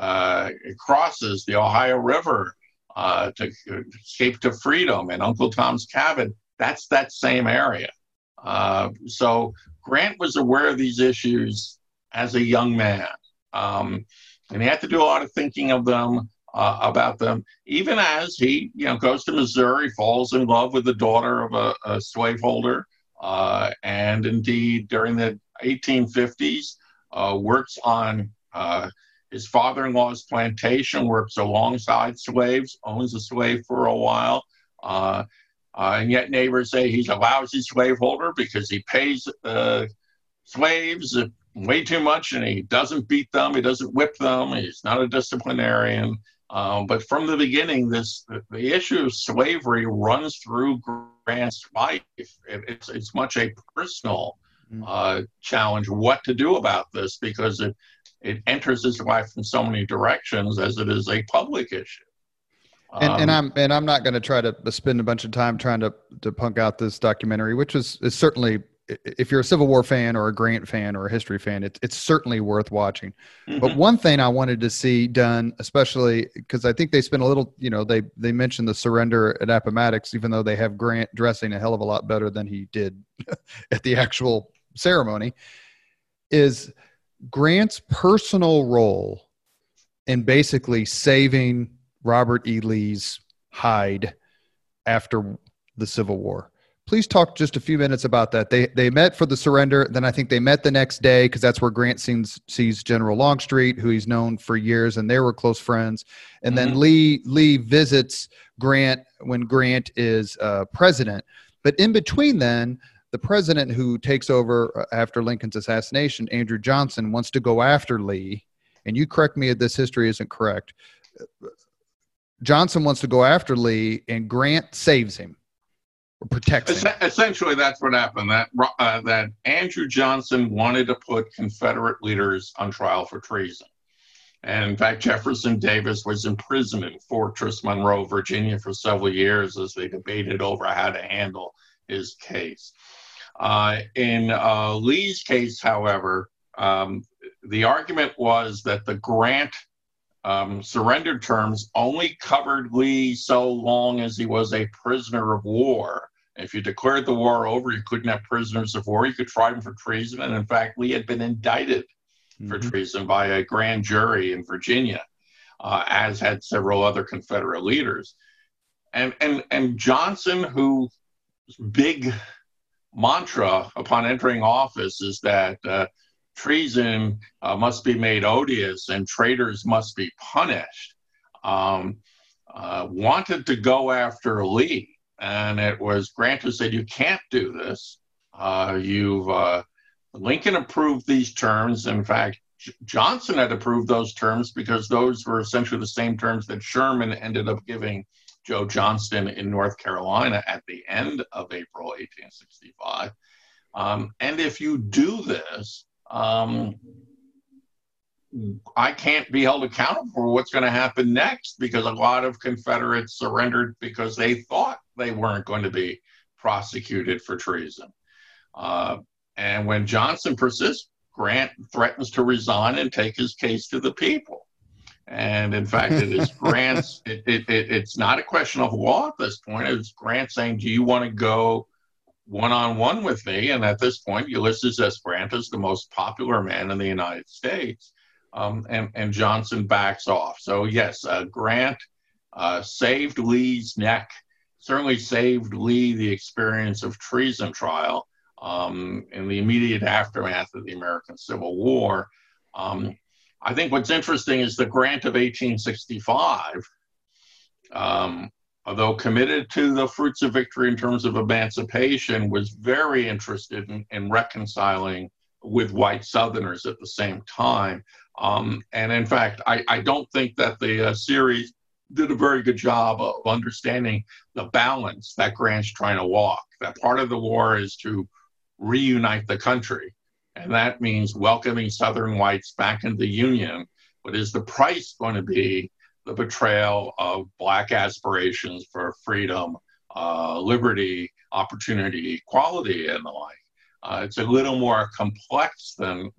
crosses the Ohio River to escape to freedom, and Uncle Tom's Cabin. That's that same area. So Grant was aware of these issues as a young man, and he had to do a lot of thinking of them, about them, even as he goes to Missouri, falls in love with the daughter of a slaveholder. And indeed, during the 1850s, works on his father-in-law's plantation, works alongside slaves, owns a slave for a while. And yet neighbors say he's a lousy slaveholder because he pays slaves way too much, and he doesn't beat them, he doesn't whip them, he's not a disciplinarian. But from the beginning, the issue of slavery runs through Grant's life. It's much a personal challenge what to do about this, because it enters his life in so many directions as it is a public issue. And I'm not going to try to spend a bunch of time trying to punk out this documentary, which is certainly, if you're a Civil War fan or a Grant fan or a history fan, it's certainly worth watching. Mm-hmm. But one thing I wanted to see done, especially because I think they spent a little, they mentioned the surrender at Appomattox, even though they have Grant dressing a hell of a lot better than he did at the actual ceremony, is Grant's personal role in basically saving Robert E. Lee's hide after the Civil War. Please talk just a few minutes about that. They met for the surrender. Then I think they met the next day, because that's where Grant sees General Longstreet, who he's known for years, and they were close friends. And then Lee visits Grant when Grant is president. But in between then, the president who takes over after Lincoln's assassination, Andrew Johnson, wants to go after Lee. And you correct me if this history isn't correct. Johnson wants to go after Lee, and Grant saves him. Protects him. Essentially, that's what happened. That Andrew Johnson wanted to put Confederate leaders on trial for treason. And in fact, Jefferson Davis was imprisoned in Fortress Monroe, Virginia, for several years as they debated over how to handle his case. In Lee's case, however, the argument was that the Grant surrender terms only covered Lee so long as he was a prisoner of war. If you declared the war over, you couldn't have prisoners of war. You could try them for treason. And in fact, Lee had been indicted for treason by a grand jury in Virginia, as had several other Confederate leaders. And Johnson, whose big mantra upon entering office is that treason must be made odious and traitors must be punished, wanted to go after Lee. And it was Grant who said, you can't do this. Lincoln approved these terms. In fact, Johnson had approved those terms because those were essentially the same terms that Sherman ended up giving Joe Johnston in North Carolina at the end of April 1865. And if you do this, I can't be held accountable for what's going to happen next, because a lot of Confederates surrendered because they thought they weren't going to be prosecuted for treason. And when Johnson persists, Grant threatens to resign and take his case to the people. And in fact, it is Grant's, it's not a question of law at this point. It's Grant saying, do you want to go one-on-one with me? And at this point, Ulysses S. Grant is the most popular man in the United States. And Johnson backs off. So yes, Grant saved Lee's neck, certainly saved Lee the experience of treason trial in the immediate aftermath of the American Civil War. I think what's interesting is the Grant of 1865, although committed to the fruits of victory in terms of emancipation, was very interested in reconciling with white Southerners at the same time. And in fact, I don't think that the series did a very good job of understanding the balance that Grant's trying to walk. That part of the war is to reunite the country, and that means welcoming Southern whites back into the Union. But is the price going to be the betrayal of Black aspirations for freedom, liberty, opportunity, equality, and the like? It's a little more complex than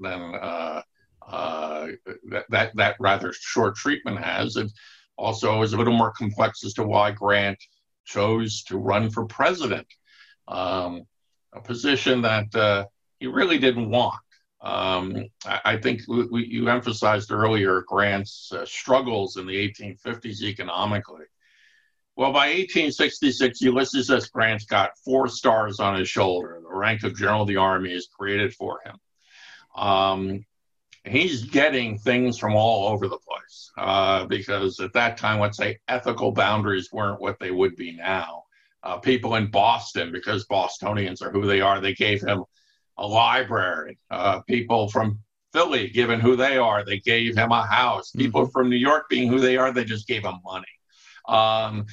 that rather short treatment has. It also is a little more complex as to why Grant chose to run for president, a position that he really didn't want. I think you emphasized earlier Grant's struggles in the 1850s economically. Well, by 1866, Ulysses S. Grant's got 4 stars on his shoulder. The rank of General of the Army is created for him. He's getting things from all over the place because at that time, let's say, ethical boundaries weren't what they would be now. People in Boston, because Bostonians are who they are, they gave him a library. People from Philly, given who they are, they gave him a house. People from New York, being who they are, they just gave him money. And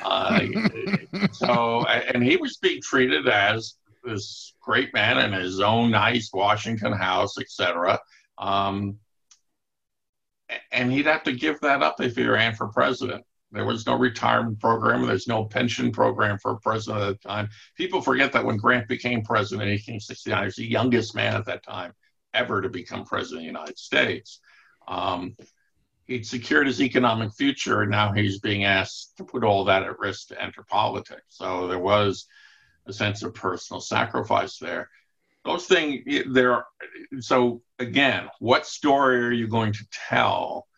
he was being treated as this great man in his own nice Washington house, etc. And he'd have to give that up if he ran for president. There was no retirement program. There's no pension program for a president at the time. People forget that when Grant became president in 1869, he was the youngest man at that time ever to become president of the United States. He'd secured his economic future, and now he's being asked to put all that at risk to enter politics. So there was a sense of personal sacrifice there. Those things, so again, what story are you going to tell?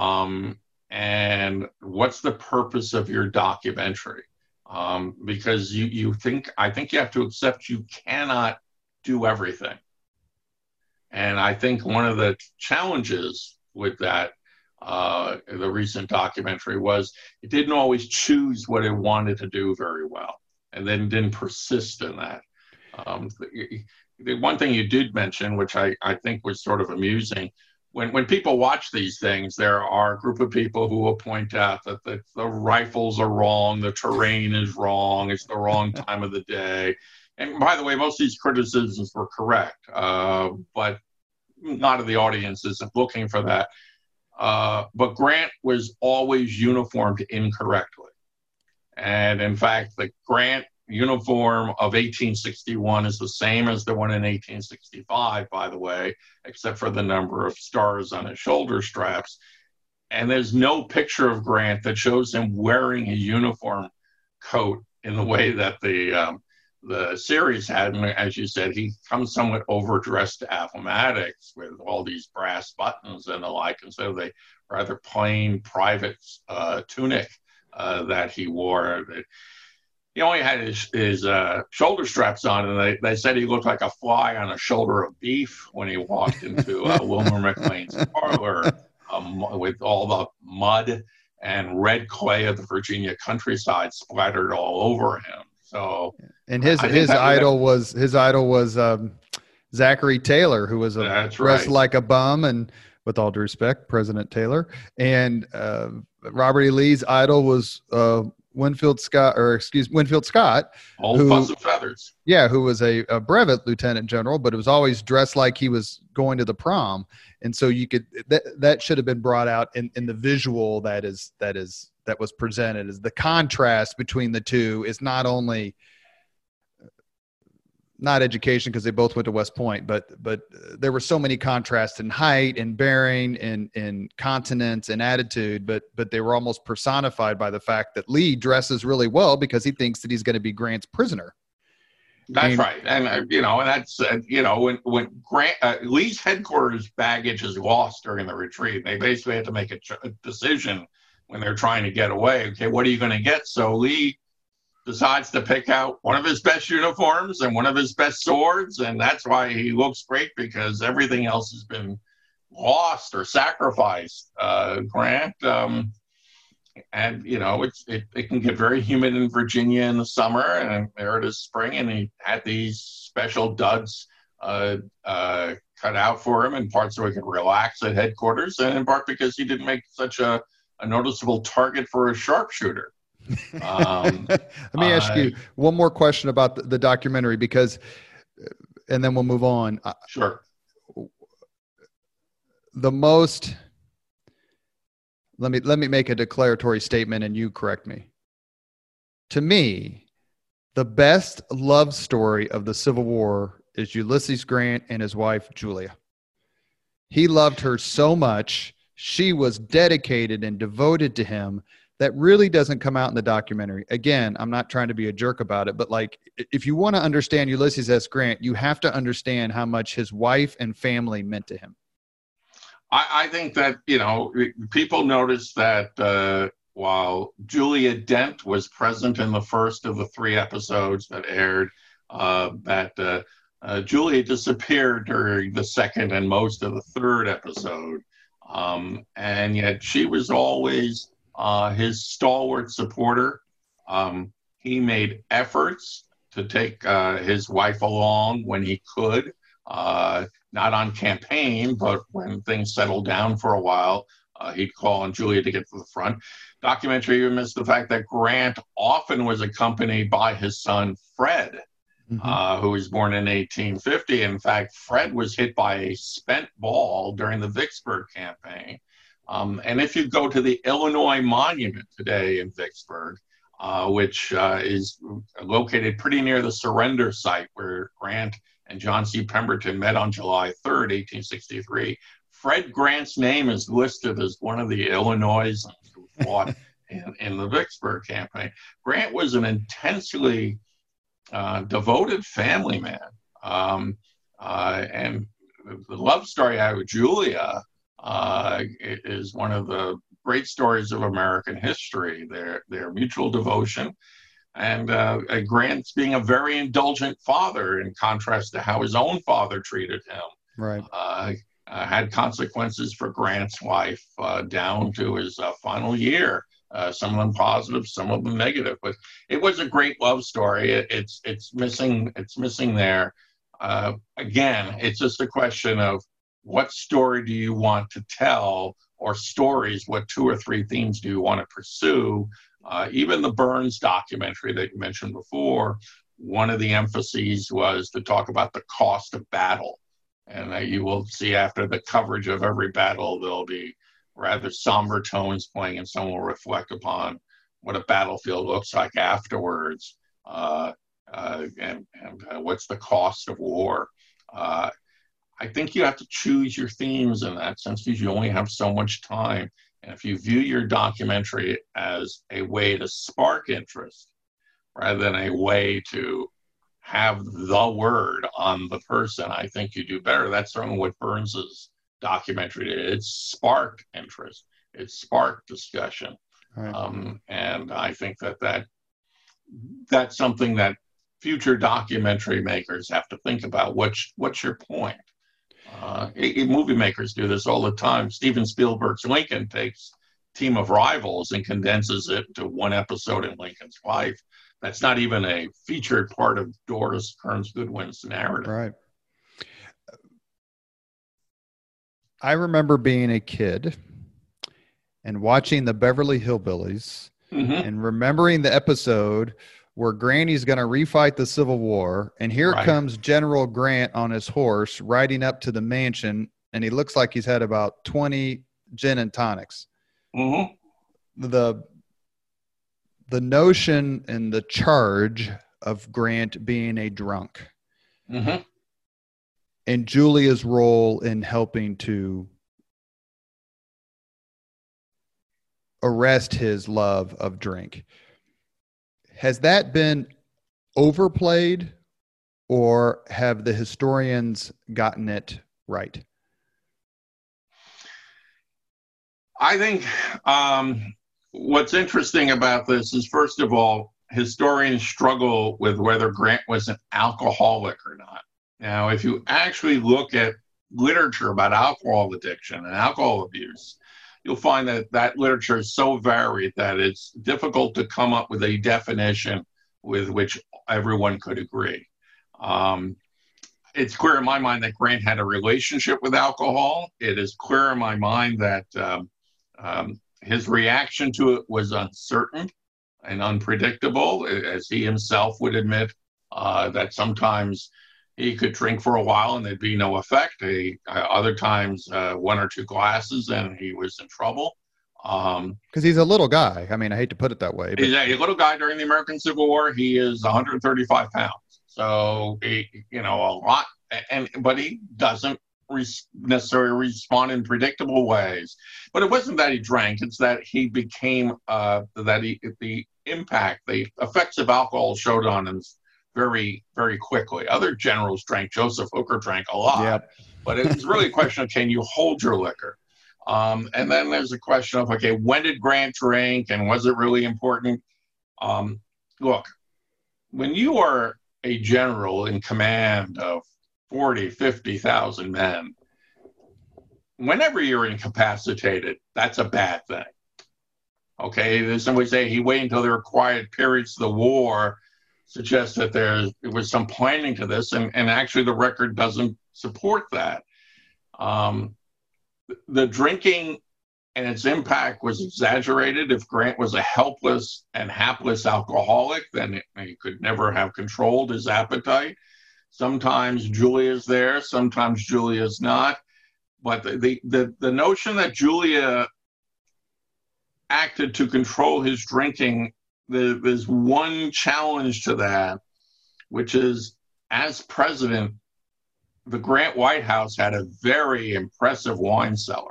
And what's the purpose of your documentary? Because I think you have to accept you cannot do everything. And I think one of the challenges with that, the recent documentary, was it didn't always choose what it wanted to do very well, and then didn't persist in that. The one thing you did mention, which I think was sort of amusing, when people watch these things, there are a group of people who will point out that the rifles are wrong, the terrain is wrong, it's the wrong time of the day. And by the way, most of these criticisms were correct, but not of the audience isn't looking for that. But Grant was always uniformed incorrectly. And in fact, the Grant uniform of 1861 is the same as the one in 1865, by the way, except for the number of stars on his shoulder straps. And there's no picture of Grant that shows him wearing his uniform coat in the way that the series had. And as you said, he comes somewhat overdressed to Appomattox with all these brass buttons and the like, instead of the rather plain private tunic that he wore. he only had his shoulder straps on, and they said he looked like a fly on a shoulder of beef when he walked into Wilmer McLean's parlor with all the mud and red clay of the Virginia countryside splattered all over him. So, and his idol was Zachary Taylor, who was dressed like a bum, and with all due respect, President Taylor. And Robert E. Lee's idol was Winfield Scott. Old Fuss and Feathers. Yeah, who was a brevet lieutenant general, but it was always dressed like he was going to the prom. And so you could that should have been brought out in the visual that was presented, as the contrast between the two is not only not education, because they both went to West Point, but there were so many contrasts in height and bearing and in continence and attitude, but they were almost personified by the fact that Lee dresses really well because he thinks that he's going to be Grant's prisoner. That's right. And, and that's, when Grant, Lee's headquarters baggage is lost during the retreat, they basically had to make a decision when they're trying to get away. Okay, what are you going to get? So Lee decides to pick out one of his best uniforms and one of his best swords, and that's why he looks great, because everything else has been lost or sacrificed. Grant, and it can get very humid in Virginia in the summer, and there it is spring, and he had these special duds cut out for him, in part so he could relax at headquarters, and in part because he didn't make such a noticeable target for a sharpshooter. Let me ask you one more question about the documentary, because, and then we'll move on. Sure. Let me make a declaratory statement, and you correct me. To me, the best love story of the Civil War is Ulysses Grant and his wife, Julia. He loved her so much. She was dedicated and devoted to him. That really doesn't come out in the documentary. Again, I'm not trying to be a jerk about it, but like, if you want to understand Ulysses S. Grant, you have to understand how much his wife and family meant to him. I think that, people noticed that while Julia Dent was present in the first of the 3 episodes that aired, that Julia disappeared during the second and most of the 3rd episode. And yet she was always his stalwart supporter. He made efforts to take his wife along when he could, not on campaign, but when things settled down for a while, he'd call on Julia to get to the front. Documentary even missed the fact that Grant often was accompanied by his son, Fred, who was born in 1850. In fact, Fred was hit by a spent ball during the Vicksburg campaign. And if you go to the Illinois Monument today in Vicksburg, which is located pretty near the surrender site where Grant and John C. Pemberton met on July 3rd, 1863, Fred Grant's name is listed as one of the Illinoisans who fought in the Vicksburg campaign. Grant was an intensely devoted family man. And the love story I have with Julia is one of the great stories of American history. Their mutual devotion, and Grant's being a very indulgent father, in contrast to how his own father treated him. Right. Had consequences for Grant's life down to his final year. Some of them positive, some of them negative. But it was a great love story. It's missing. It's missing there. Again, it's just a question of what story do you want to tell, or stories, what 2 or 3 themes do you want to pursue? Even the Burns documentary that you mentioned before, one of the emphases was to talk about the cost of battle. And you will see after the coverage of every battle, there'll be rather somber tones playing, and some will reflect upon what a battlefield looks like afterwards, and what's the cost of war. I think you have to choose your themes in that sense, because you only have so much time. And if you view your documentary as a way to spark interest rather than a way to have the word on the person, I think you do better. That's certainly what Burns's documentary did. It sparked interest. It sparked discussion. Right. And I think that that's something that future documentary makers have to think about. What's your point? Movie makers do this all the time. Steven Spielberg's Lincoln takes Team of Rivals and condenses it to one episode in Lincoln's life. That's not even a featured part of Doris Kearns Goodwin's narrative. Right. I remember being a kid and watching the Beverly Hillbillies and remembering the episode where Granny's going to refight the Civil War. And here comes General Grant on his horse riding up to the mansion. And he looks like he's had about 20 gin and tonics. The notion and the charge of Grant being a drunk and Julia's role in helping to arrest his love of drink. Has that been overplayed, or have the historians gotten it right? I think what's interesting about this is, first of all, historians struggle with whether Grant was an alcoholic or not. Now, if you actually look at literature about alcohol addiction and alcohol abuse, you'll find that that literature is so varied that it's difficult to come up with a definition with which everyone could agree. It's clear in my mind that Grant had a relationship with alcohol. It is clear in my mind that his reaction to it was uncertain and unpredictable, as he himself would admit, that sometimes he could drink for a while and there'd be no effect. Other times, one or two glasses and he was in trouble. Because he's a little guy. I mean, I hate to put it that way. But he's a little guy during the American Civil War. He is 135 pounds. So, a lot. But he doesn't necessarily respond in predictable ways. But it wasn't that he drank. It's that he became, the impact, the effects of alcohol showed on him very, very quickly. Other generals drank. Joseph Hooker drank a lot, but it's really a question of, can you hold your liquor? And then there's a question of, okay, when did Grant drink and was it really important? Look, when you are a general in command of 40, 50,000 men, whenever you're incapacitated, that's a bad thing. Okay, there's somebody say he waited until there were quiet periods of the war, suggests that there was some planning to this, and actually the record doesn't support that. The drinking and its impact was exaggerated. If Grant was a helpless and hapless alcoholic, then he could never have controlled his appetite. Sometimes Julia's there, sometimes Julia's not. But the notion that Julia acted to control his drinking, there's one challenge to that, which is, as president, the Grant White House had a very impressive wine cellar.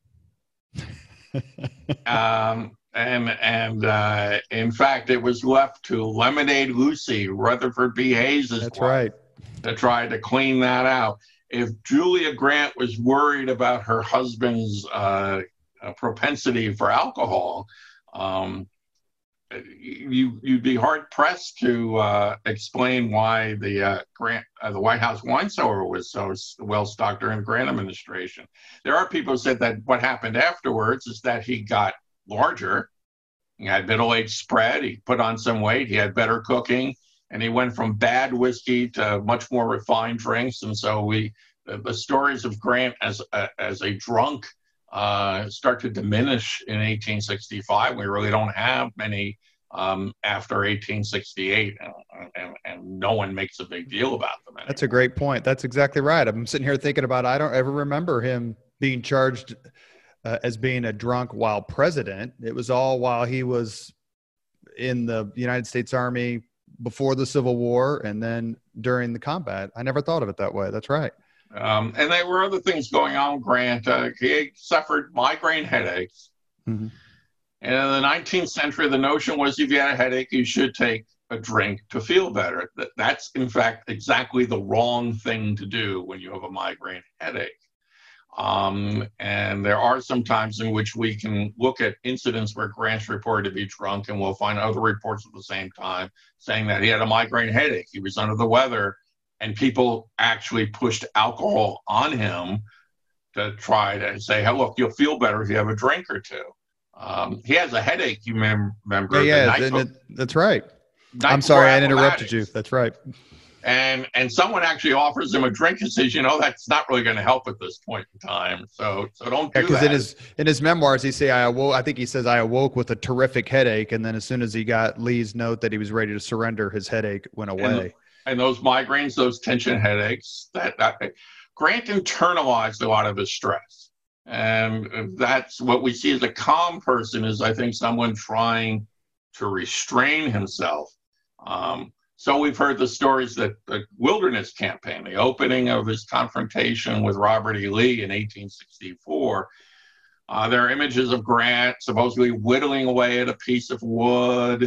In fact, it was left to Lemonade Lucy, Rutherford B. Hayes' That's right, to try to clean that out. If Julia Grant was worried about her husband's propensity for alcohol, you'd be hard pressed to explain why the White House wine cellar was so well stocked during the Grant administration. There are people who said that what happened afterwards is that he got larger. He had middle-aged spread. He put on some weight. He had better cooking, and he went from bad whiskey to much more refined drinks. And so the stories of Grant as a drunk start to diminish in 1865. We really don't have many after 1868, and no one makes a big deal about them anymore. That's a great point. That's exactly right. I'm sitting here thinking about, I don't ever remember him being charged as being a drunk while president. It was all while he was in the United States Army before the Civil War and then during the combat. I never thought of it that way. That's right. And there were other things going on. Grant, he suffered migraine headaches. Mm-hmm. And in the 19th century, the notion was if you had a headache, you should take a drink to feel better. That's, in fact, exactly the wrong thing to do when you have a migraine headache. And there are some times in which we can look at incidents where Grant's reported to be drunk, and we'll find other reports at the same time saying that he had a migraine headache, he was under the weather, and people actually pushed alcohol on him to try to say, hey, look, you'll feel better if you have a drink or two. He has a headache, you remember. That's right. I'm sorry, I interrupted you. That's right. And someone actually offers him a drink and says, that's not really going to help at this point in time. So don't do that. Because in his memoirs, I think he says, I awoke with a terrific headache. And then as soon as he got Lee's note that he was ready to surrender, his headache went away. And those migraines, those tension headaches, that Grant internalized a lot of his stress. And that's what we see as a calm person is, I think, someone trying to restrain himself. So we've heard the stories that the Wilderness Campaign, the opening of his confrontation with Robert E. Lee in 1864, there are images of Grant supposedly whittling away at a piece of wood,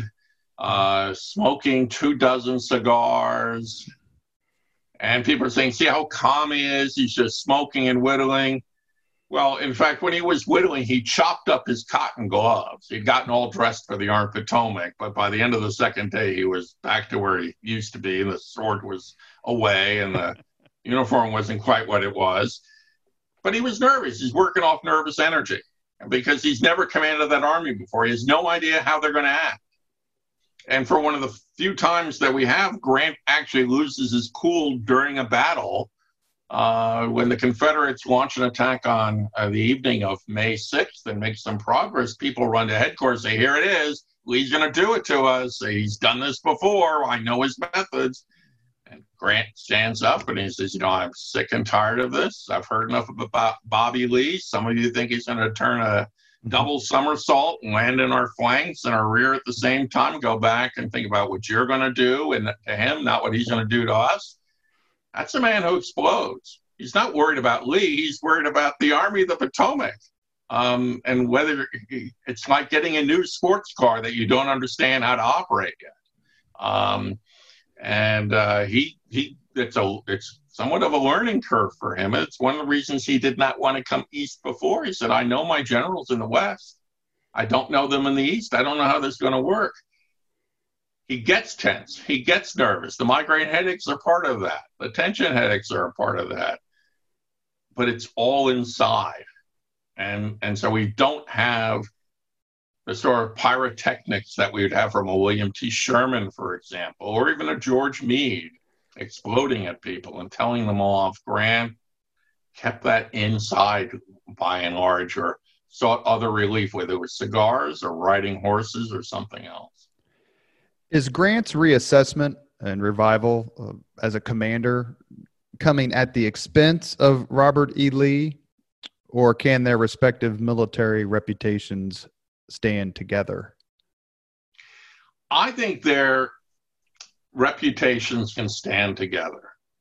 smoking 24 cigars. And people are saying, see how calm he is? He's just smoking and whittling. Well, in fact, when he was whittling, he chopped up his cotton gloves. He'd gotten all dressed for the Army of Potomac, but by the end of the second day, he was back to where he used to be, and the sword was away, and the uniform wasn't quite what it was. But he was nervous. He's working off nervous energy because he's never commanded that army before. He has no idea how they're going to act. And for one of the few times that we have, Grant actually loses his cool during a battle. When the Confederates launch an attack on the evening of May 6th and make some progress, people run to headquarters and say, here it is. Lee's going to do it to us. He's done this before. I know his methods. And Grant stands up and he says, I'm sick and tired of this. I've heard enough about Bobby Lee. Some of you think he's going to turn a double somersault and land in our flanks and our rear at the same time. Go back and think about what you're going to do and to him, not what he's going to do to us. That's a man who explodes. He's not worried about Lee. He's worried about the Army of the Potomac. And whether it's like getting a new sports car that you don't understand how to operate yet. It's somewhat of a learning curve for him. It's one of the reasons he did not want to come east before. He said, I know my generals in the West. I don't know them in the East. I don't know how this is going to work. He gets tense. He gets nervous. The migraine headaches are part of that. The tension headaches are a part of that. But it's all inside. And so we don't have the sort of pyrotechnics that we would have from a William T. Sherman, for example, or even a George Meade exploding at people and telling them off. Grant kept that inside by and large, or sought other relief, whether it was cigars or riding horses or something else. Is Grant's reassessment and revival as a commander coming at the expense of Robert E. Lee, or can their respective military reputations stand together? I think their reputations can stand together.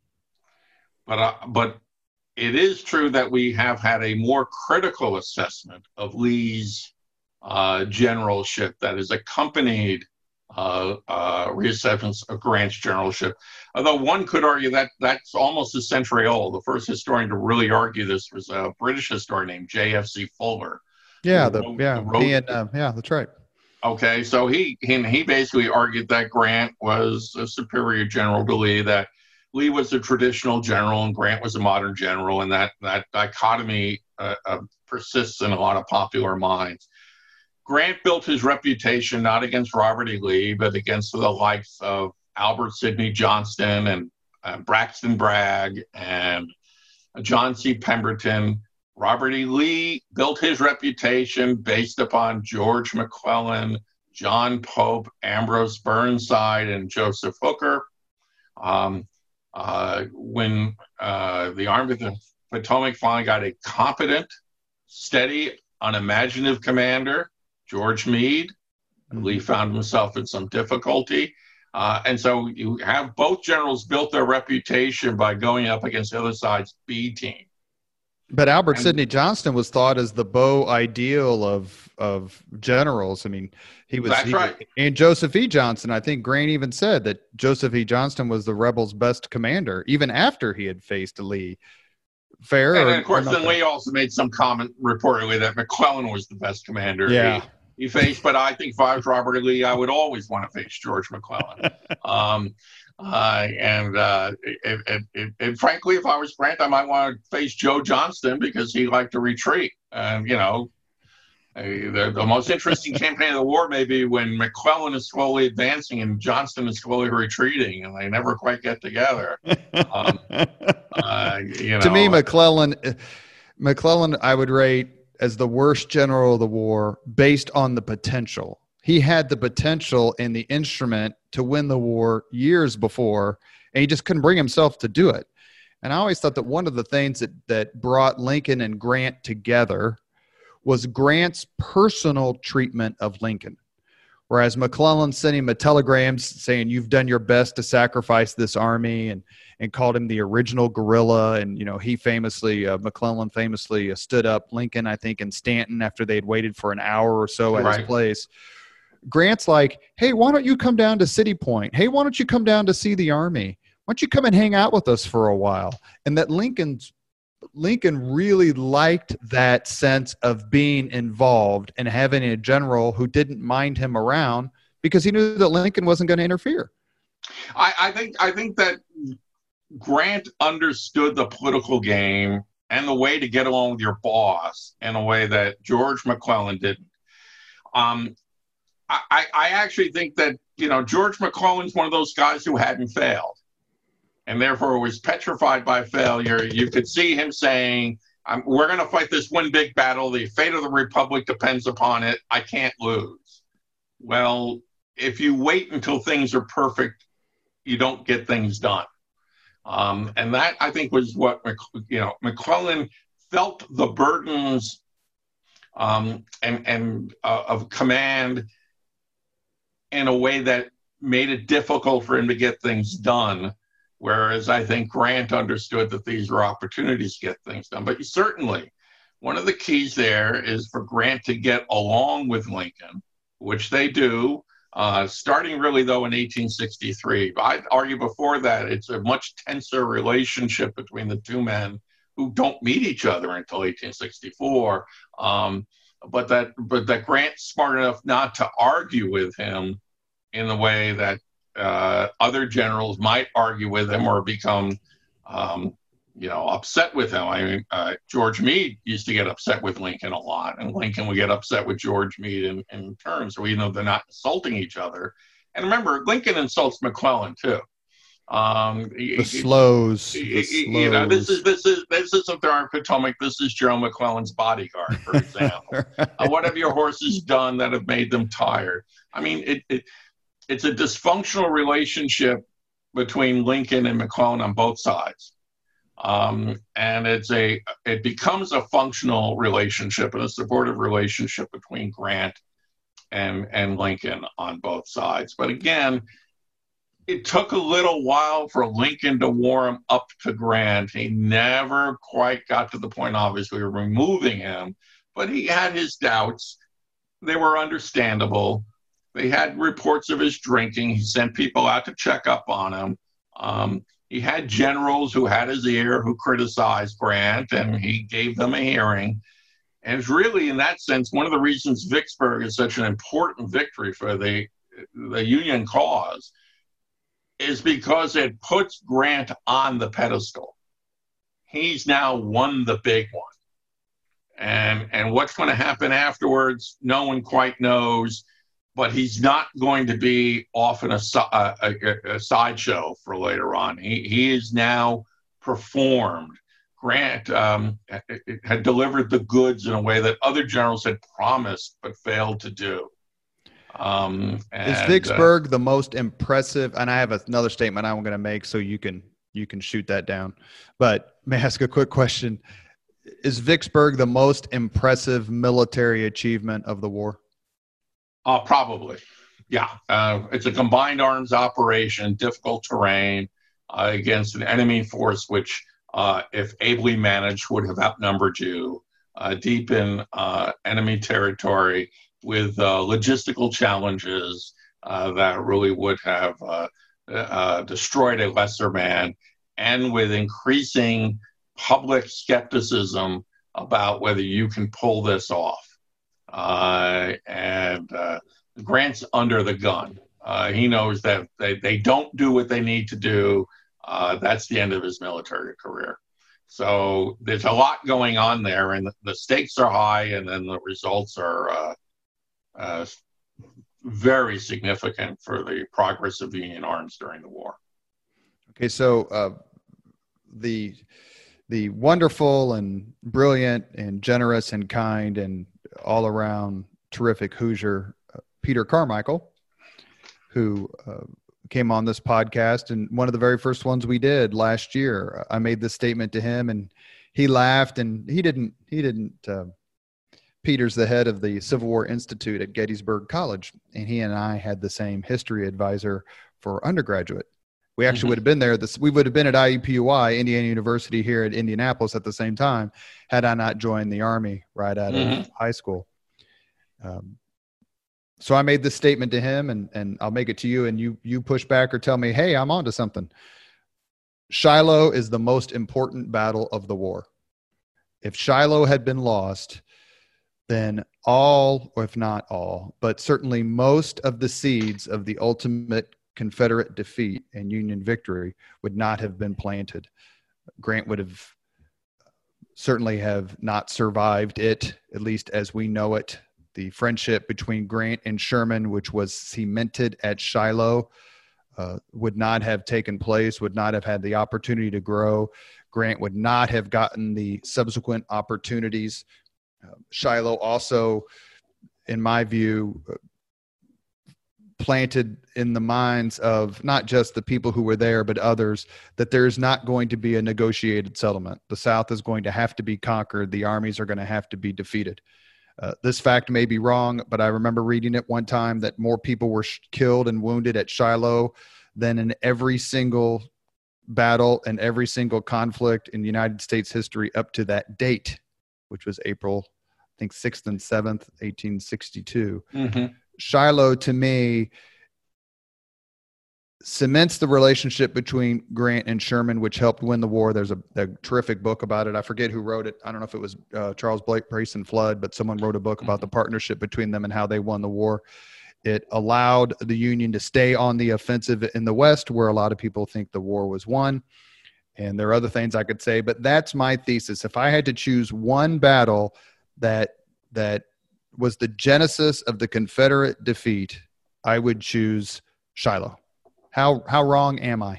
But it is true that we have had a more critical assessment of Lee's generalship that has accompanied reassessments of Grant's generalship. Although one could argue that that's almost a century old. The first historian to really argue this was a British historian named J.F.C. Fuller. That's right. Okay, so he basically argued that Grant was a superior general to Lee, that Lee was a traditional general and Grant was a modern general, and that dichotomy persists in a lot of popular minds. Grant built his reputation not against Robert E. Lee, but against the likes of Albert Sidney Johnston and Braxton Bragg and John C. Pemberton. Robert E. Lee built his reputation based upon George McClellan, John Pope, Ambrose Burnside, and Joseph Hooker. When the Army of the Potomac finally got a competent, steady, unimaginative commander, George Meade, Lee found himself in some difficulty. And so you have both generals built their reputation by going up against the other side's B team. But Albert Sidney Johnston was thought as the beau ideal of generals. I mean, right. And Joseph E. Johnston, I think Grant even said that Joseph E. Johnston was the rebels' best commander, even after he had faced Lee. fair? And of or course, not then fair? Lee also made some comment reportedly that McClellan was the best commander Yeah. he faced. But I think if I was Robert E. Lee, I would always want to face George McClellan. And frankly, if I was Grant, I might want to face Joe Johnston because he liked to retreat. And, the most interesting campaign of the war may be when McClellan is slowly advancing and Johnston is slowly retreating, and they never quite get together. To me, McClellan, I would rate as the worst general of the war based on the potential. He had the potential and the instrument to win the war years before, and he just couldn't bring himself to do it. And I always thought that one of the things that brought Lincoln and Grant together was Grant's personal treatment of Lincoln. Whereas McClellan sent him a telegram saying, "You've done your best to sacrifice this army," and called him the original guerrilla. And, McClellan famously stood up Lincoln, I think, in Stanton after they had waited for an hour or so at his place. Grant's like, "Hey, why don't you come down to City Point? Hey, why don't you come down to see the army? Why don't you come and hang out with us for a while?" And that Lincoln really liked that sense of being involved and having a general who didn't mind him around because he knew that Lincoln wasn't going to interfere. I think that Grant understood the political game and the way to get along with your boss in a way that George McClellan didn't. I actually think that, George McClellan's one of those guys who hadn't failed and therefore was petrified by failure. You could see him saying, we're going to fight this one big battle. The fate of the Republic depends upon it. I can't lose. Well, if you wait until things are perfect, you don't get things done. And that, I think, was what, McClellan felt the burdens of command in a way that made it difficult for him to get things done. Whereas I think Grant understood that these were opportunities to get things done. But certainly, one of the keys there is for Grant to get along with Lincoln, which they do, starting really, though, in 1863. I'd argue before that it's a much tenser relationship between the two men who don't meet each other until 1864. But that Grant's smart enough not to argue with him in the way that other generals might argue with him or become, upset with him. I mean, George Meade used to get upset with Lincoln a lot, and Lincoln would get upset with George Meade in turn. So even though they're not insulting each other, and remember, Lincoln insults McClellan too. The slows. This isn't the Potomac. This is Joe McClellan's bodyguard, for example. What have your horses done that have made them tired? I mean, it's a dysfunctional relationship between Lincoln and McClellan on both sides. And it becomes a functional relationship and a supportive relationship between Grant and Lincoln on both sides. But again, it took a little while for Lincoln to warm up to Grant. He never quite got to the point, obviously, of removing him, but he had his doubts. They were understandable. They had reports of his drinking. He sent people out to check up on him. He had generals who had his ear who criticized Grant, and he gave them a hearing. And it's really, in that sense, one of the reasons Vicksburg is such an important victory for the Union cause is because it puts Grant on the pedestal. He's now won the big one. And what's going to happen afterwards, no one quite knows. But he's not going to be often a sideshow for later on. He is now performed. Grant had delivered the goods in a way that other generals had promised but failed to do. Is Vicksburg the most impressive? And I have another statement I'm going to make, so you can shoot that down. But may I ask a quick question? Is Vicksburg the most impressive military achievement of the war? Probably, yeah. It's a combined arms operation, difficult terrain against an enemy force which, if ably managed, would have outnumbered you deep in enemy territory with logistical challenges that really would have destroyed a lesser man, and with increasing public skepticism about whether you can pull this off. And Grant's under the gun. He knows that they don't do what they need to do. That's the end of his military career. So there's a lot going on there, and the stakes are high, and then the results are very significant for the progress of Union arms during the war. Okay, so the wonderful and brilliant and generous and kind and all around terrific Hoosier, Peter Carmichael, who came on this podcast, and one of the very first ones we did last year, I made this statement to him, and he laughed, and he didn't. Peter's the head of the Civil War Institute at Gettysburg College, and he and I had the same history advisor for undergraduate. We actually would have been there. We would have been at IUPUI, Indiana University here at Indianapolis at the same time, had I not joined the Army right out of high school. So I made this statement to him, and I'll make it to you, and you push back or tell me, hey, I'm onto something. Shiloh is the most important battle of the war. If Shiloh had been lost, then all, or if not all, but certainly most of the seeds of the ultimate Confederate defeat and Union victory would not have been planted. Grant would have certainly have not survived it, at least as we know it. The friendship between Grant and Sherman, which was cemented at Shiloh, would not have taken place, would not have had the opportunity to grow. Grant would not have gotten the subsequent opportunities. Shiloh also, in my view, planted in the minds of not just the people who were there, but others, that there's not going to be a negotiated settlement. The South is going to have to be conquered. The armies are going to have to be defeated. This fact may be wrong, but I remember reading it one time that more people were killed and wounded at Shiloh than in every single battle and every single conflict in United States history up to that date, which was April, I think, 6th and 7th, 1862. Shiloh, to me, cements the relationship between Grant and Sherman, which helped win the war. There's a terrific book about it. I forget who wrote it. I don't know if it was Charles Blake, Brace and Flood, but someone wrote a book about the partnership between them and how they won the war. It allowed the Union to stay on the offensive in the West, where a lot of people think the war was won. And there are other things I could say, but that's my thesis. If I had to choose one battle that was the genesis of the Confederate defeat, I would choose Shiloh. How wrong am I?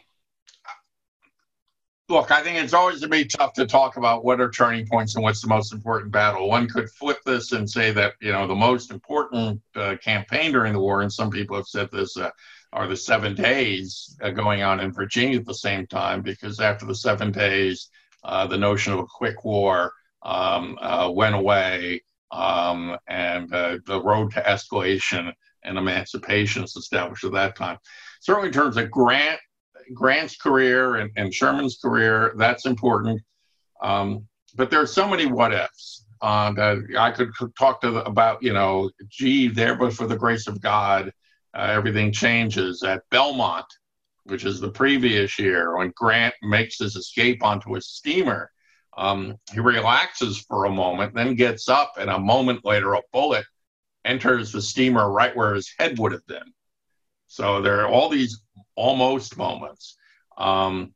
Look, I think it's always going to be tough to talk about what are turning points and what's the most important battle. One could flip this and say that, the most important campaign during the war, and some people have said this, are the 7 days going on in Virginia at the same time, because after the 7 days, the notion of a quick war went away, and the road to escalation and emancipation is established at that time. Certainly in terms of Grant's career and Sherman's career, that's important. But there are so many what ifs that I could talk about, there, but for the grace of God, everything changes. At Belmont, which is the previous year, when Grant makes his escape onto a steamer, he relaxes for a moment, then gets up, and a moment later, a bullet enters the steamer right where his head would have been. So there are all these almost moments. In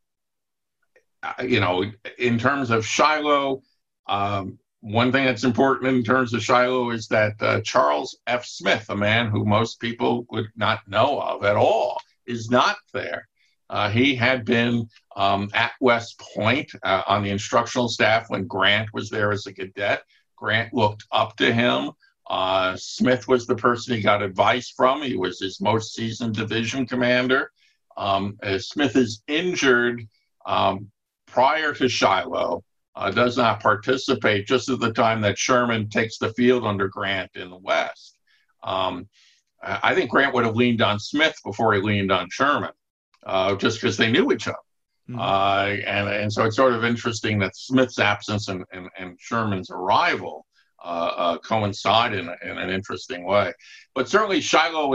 terms of Shiloh, one thing that's important in terms of Shiloh is that Charles F. Smith, a man who most people would not know of at all, is not there. He had been at West Point on the instructional staff when Grant was there as a cadet. Grant looked up to him. Smith was the person he got advice from. He was his most seasoned division commander. Smith is injured prior to Shiloh, does not participate just at the time that Sherman takes the field under Grant in the West. I think Grant would have leaned on Smith before he leaned on Sherman, just because they knew each other. And so it's sort of interesting that Smith's absence and Sherman's arrival coincide in an interesting way. But certainly Shiloh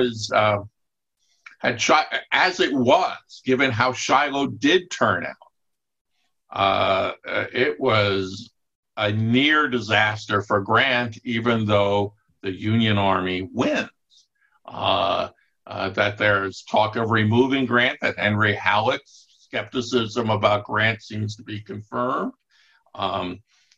as it was, given how Shiloh did turn out, it was a near disaster for Grant, even though the Union Army wins. That there's talk of removing Grant, that Henry Halleck's skepticism about Grant seems to be confirmed. Now,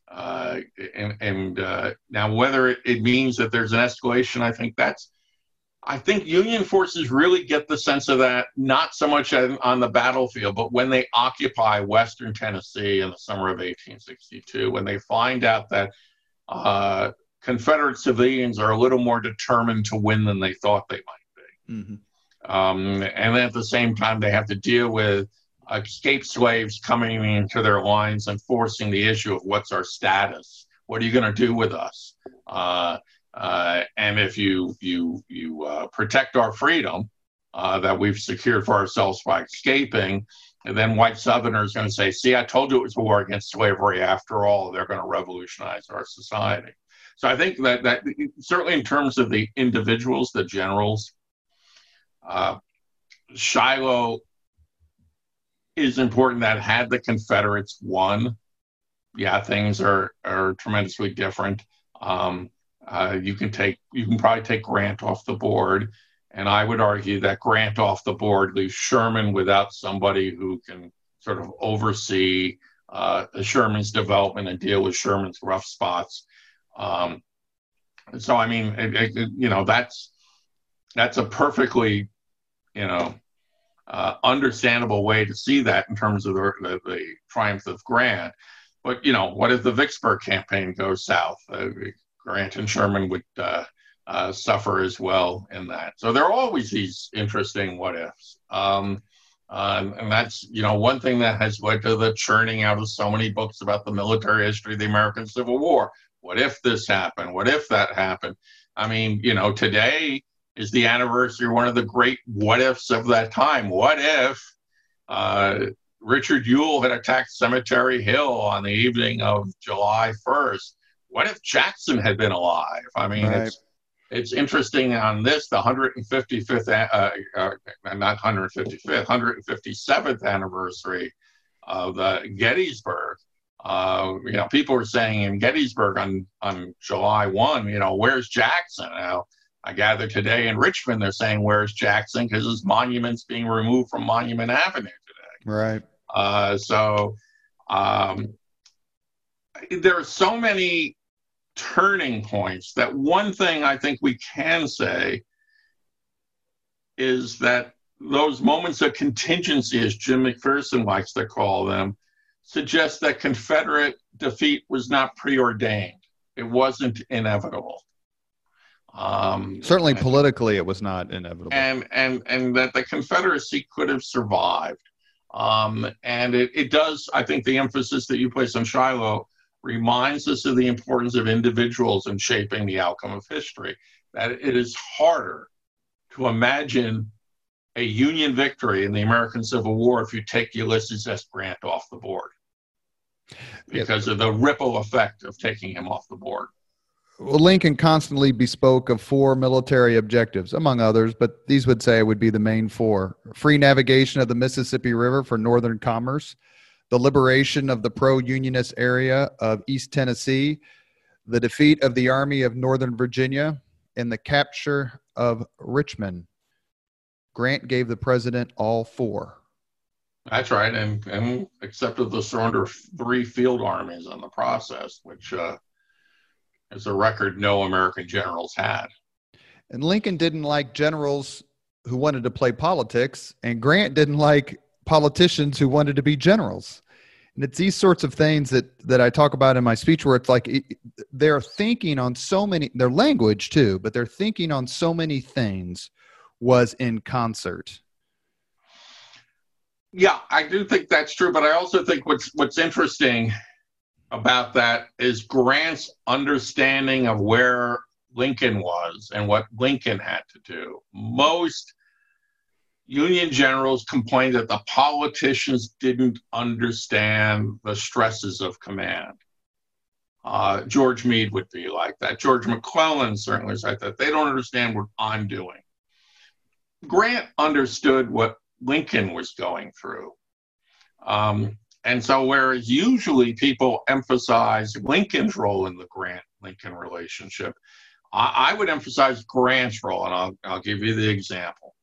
whether it means that there's an escalation, I think Union forces really get the sense of that, not so much on the battlefield, but when they occupy Western Tennessee in the summer of 1862, when they find out that Confederate civilians are a little more determined to win than they thought they might be. Mm-hmm. And then at the same time, they have to deal with escaped slaves coming into their lines and forcing the issue of what's our status? What are you going to do with us? And if you protect our freedom that we've secured for ourselves by escaping, and then white Southerners are going to say, see, I told you it was a war against slavery. After all, they're going to revolutionize our society. So I think that certainly in terms of the individuals, the generals, Shiloh is important. That had the Confederates won, things are tremendously different. You can probably take Grant off the board, and I would argue that Grant off the board leaves Sherman without somebody who can sort of oversee Sherman's development and deal with Sherman's rough spots. So I mean, that's a perfectly, understandable way to see that in terms of the triumph of Grant. But what if the Vicksburg campaign goes south? Grant and Sherman would suffer as well in that. So there are always these interesting what ifs. And that's, one thing that has led to the churning out of so many books about the military history of the American Civil War. What if this happened? What if that happened? I mean, today is the anniversary of one of the great what ifs of that time. What if Richard Ewell had attacked Cemetery Hill on the evening of July 1st? What if Jackson had been alive? I mean, right. It's interesting on this, the 157th anniversary of Gettysburg. People were saying in Gettysburg on July 1, where's Jackson? Now, I gather today in Richmond, they're saying, where's Jackson? Because his monument's being removed from Monument Avenue today. Right. There are so many turning points that one thing I think we can say is that those moments of contingency, as Jim McPherson likes to call them, suggest that Confederate defeat was not preordained. It wasn't inevitable. Certainly politically, it was not inevitable. And that the Confederacy could have survived. And it does, I think the emphasis that you place on Shiloh reminds us of the importance of individuals in shaping the outcome of history, that it is harder to imagine a Union victory in the American Civil War if you take Ulysses S. Grant off the board because of the ripple effect of taking him off the board. Well, Lincoln constantly bespoke of 4 military objectives, among others, but these would say would be the main 4. Free navigation of the Mississippi River for northern commerce, the liberation of the pro-Unionist area of East Tennessee, the defeat of the Army of Northern Virginia, and the capture of Richmond. Grant gave the president all 4. That's right, and accepted the surrender of 3 field armies in the process, which is a record no American generals had. And Lincoln didn't like generals who wanted to play politics, and Grant didn't like politicians who wanted to be generals. And it's these sorts of things that I talk about in my speech where it's like they're thinking on so many, their language too, but they're thinking on so many things was in concert. Yeah, I do think that's true, but I also think what's interesting about that is Grant's understanding of where Lincoln was and what Lincoln had to do. Most Union generals complained that the politicians didn't understand the stresses of command. George Meade would be like that. George McClellan certainly is like that. They don't understand what I'm doing. Grant understood what Lincoln was going through. And so, whereas usually people emphasize Lincoln's role in the Grant-Lincoln relationship, I would emphasize Grant's role, and I'll give you the example.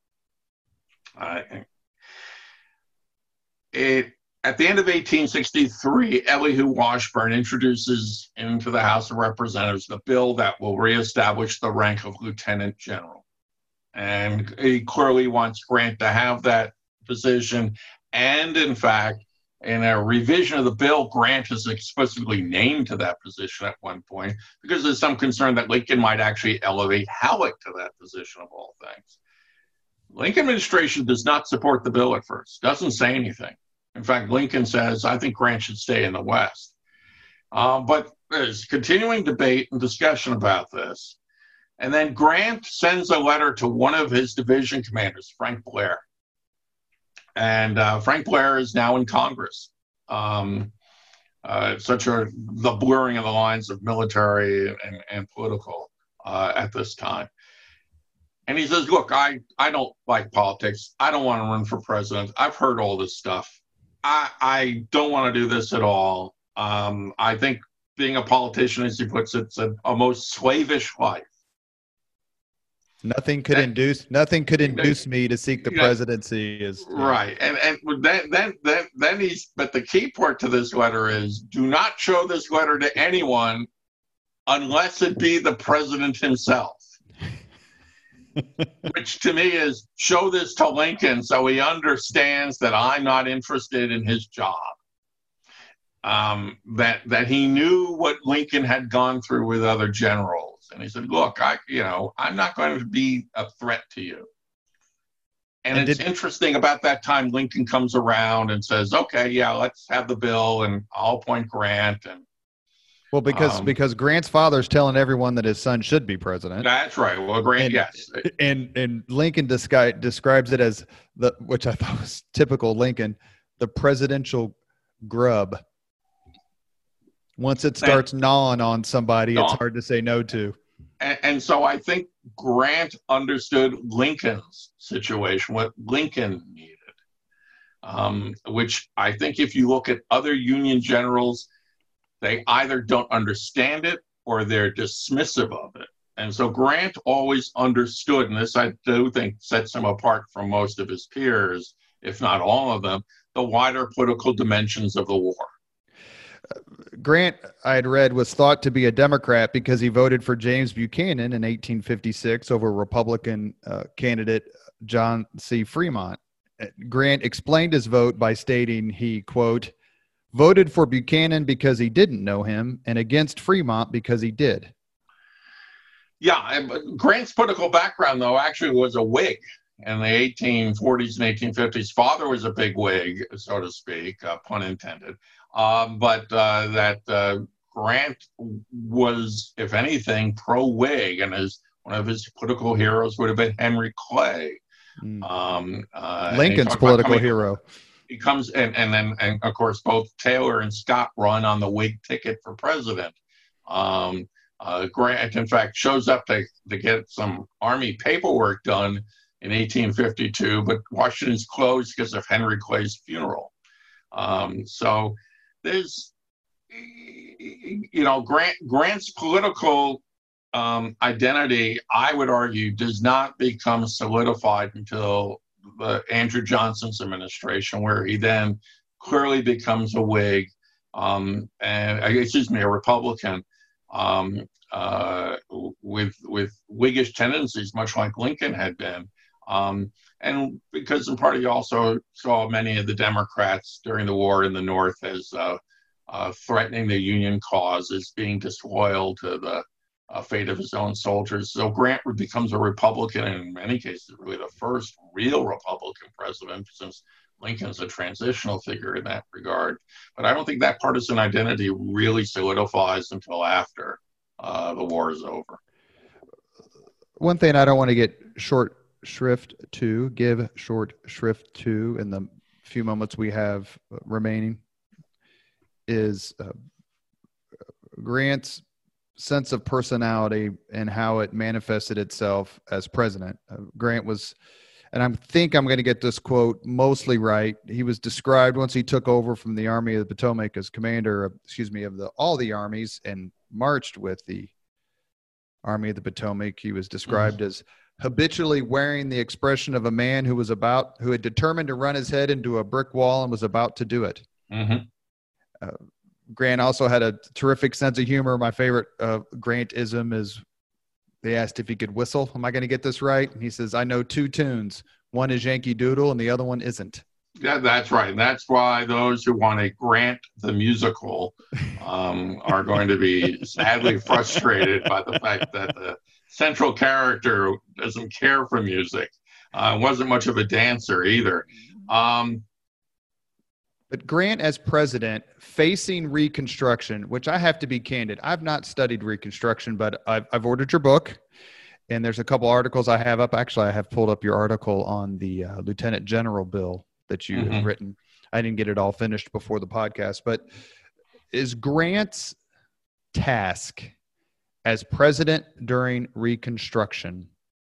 At the end of 1863, Elihu Washburn introduces into the House of Representatives the bill that will reestablish the rank of lieutenant general. And he clearly wants Grant to have that position. And in fact, in a revision of the bill, Grant is explicitly named to that position at one point because there's some concern that Lincoln might actually elevate Halleck to that position of all things. Lincoln administration does not support the bill at first, doesn't say anything. In fact, Lincoln says, I think Grant should stay in the West. But there's continuing debate and discussion about this. And then Grant sends a letter to one of his division commanders, Frank Blair. And Frank Blair is now in Congress. The blurring of the lines of military and political at this time. And he says, look, I don't like politics. I don't want to run for president. I've heard all this stuff. I don't want to do this at all. I think being a politician, as he puts it, it's a most slavish life. Nothing could induce me to seek the presidency. Right, and then but the key part to this letter is: do not show this letter to anyone unless it be the president himself. Which to me is show this to Lincoln so he understands that I'm not interested in his job. That he knew what Lincoln had gone through with other generals. And he said, look, I'm not going to be a threat to you. And it's interesting about that time, Lincoln comes around and says, okay, yeah, let's have the bill and I'll appoint Grant. And well, because Grant's father's telling everyone that his son should be president. That's right. Well, Grant, yes. And Lincoln describes it as which I thought was typical Lincoln, the presidential grub. Once it starts gnawing on somebody, it's hard to say no to. And so I think Grant understood Lincoln's situation, what Lincoln needed, which I think if you look at other Union generals, they either don't understand it or they're dismissive of it. And so Grant always understood, and this I do think sets him apart from most of his peers, if not all of them, the wider political dimensions of the war. Grant, I had read, was thought to be a Democrat because he voted for James Buchanan in 1856 over Republican candidate John C. Fremont. Grant explained his vote by stating he, quote, voted for Buchanan because he didn't know him and against Fremont because he did. Yeah, Grant's political background, though, actually was a Whig in the 1840s and 1850s. Father was a big Whig, so to speak, pun intended. But Grant was, if anything, pro-Whig, and one of his political heroes would have been Henry Clay. Lincoln's political hero. He comes, and of course, both Taylor and Scott run on the Whig ticket for president. Grant, in fact, shows up to get some Army paperwork done in 1852, but Washington's closed because of Henry Clay's funeral. So there's, Grant's political identity, I would argue, does not become solidified until Andrew Johnson's administration, where he then clearly becomes a Whig, a Republican, with Whiggish tendencies, much like Lincoln had been. And because in part he also saw many of the Democrats during the war in the North as threatening the Union cause, as being disloyal to the fate of his own soldiers. So Grant becomes a Republican, and in many cases really the first real Republican president, since Lincoln's a transitional figure in that regard. But I don't think that partisan identity really solidifies until after the war is over. One thing I don't want to give short shrift to in the few moments we have remaining is Grant's sense of personality and how it manifested itself as president. Grant was, and I think I'm going to get this quote mostly right. He was described once he took over from the Army of the Potomac as commander of all the armies and marched with the Army of the Potomac. He was described as habitually wearing the expression of a man who had determined to run his head into a brick wall and was about to do it. Grant also had a terrific sense of humor. My favorite Grantism is, they asked if he could whistle. Am I going to get this right? And he says, I know two tunes. One is Yankee Doodle and the other one isn't. Yeah, that's right. And that's why those who want to Grant the musical are going to be sadly frustrated by the fact that the central character doesn't care for music. Wasn't much of a dancer either. But Grant as president facing Reconstruction, which I have to be candid, I've not studied Reconstruction, but I've ordered your book, and there's a couple articles I have up. Actually, I have pulled up your article on the Lieutenant General bill that you have written. I didn't get it all finished before the podcast, but is Grant's task as president during Reconstruction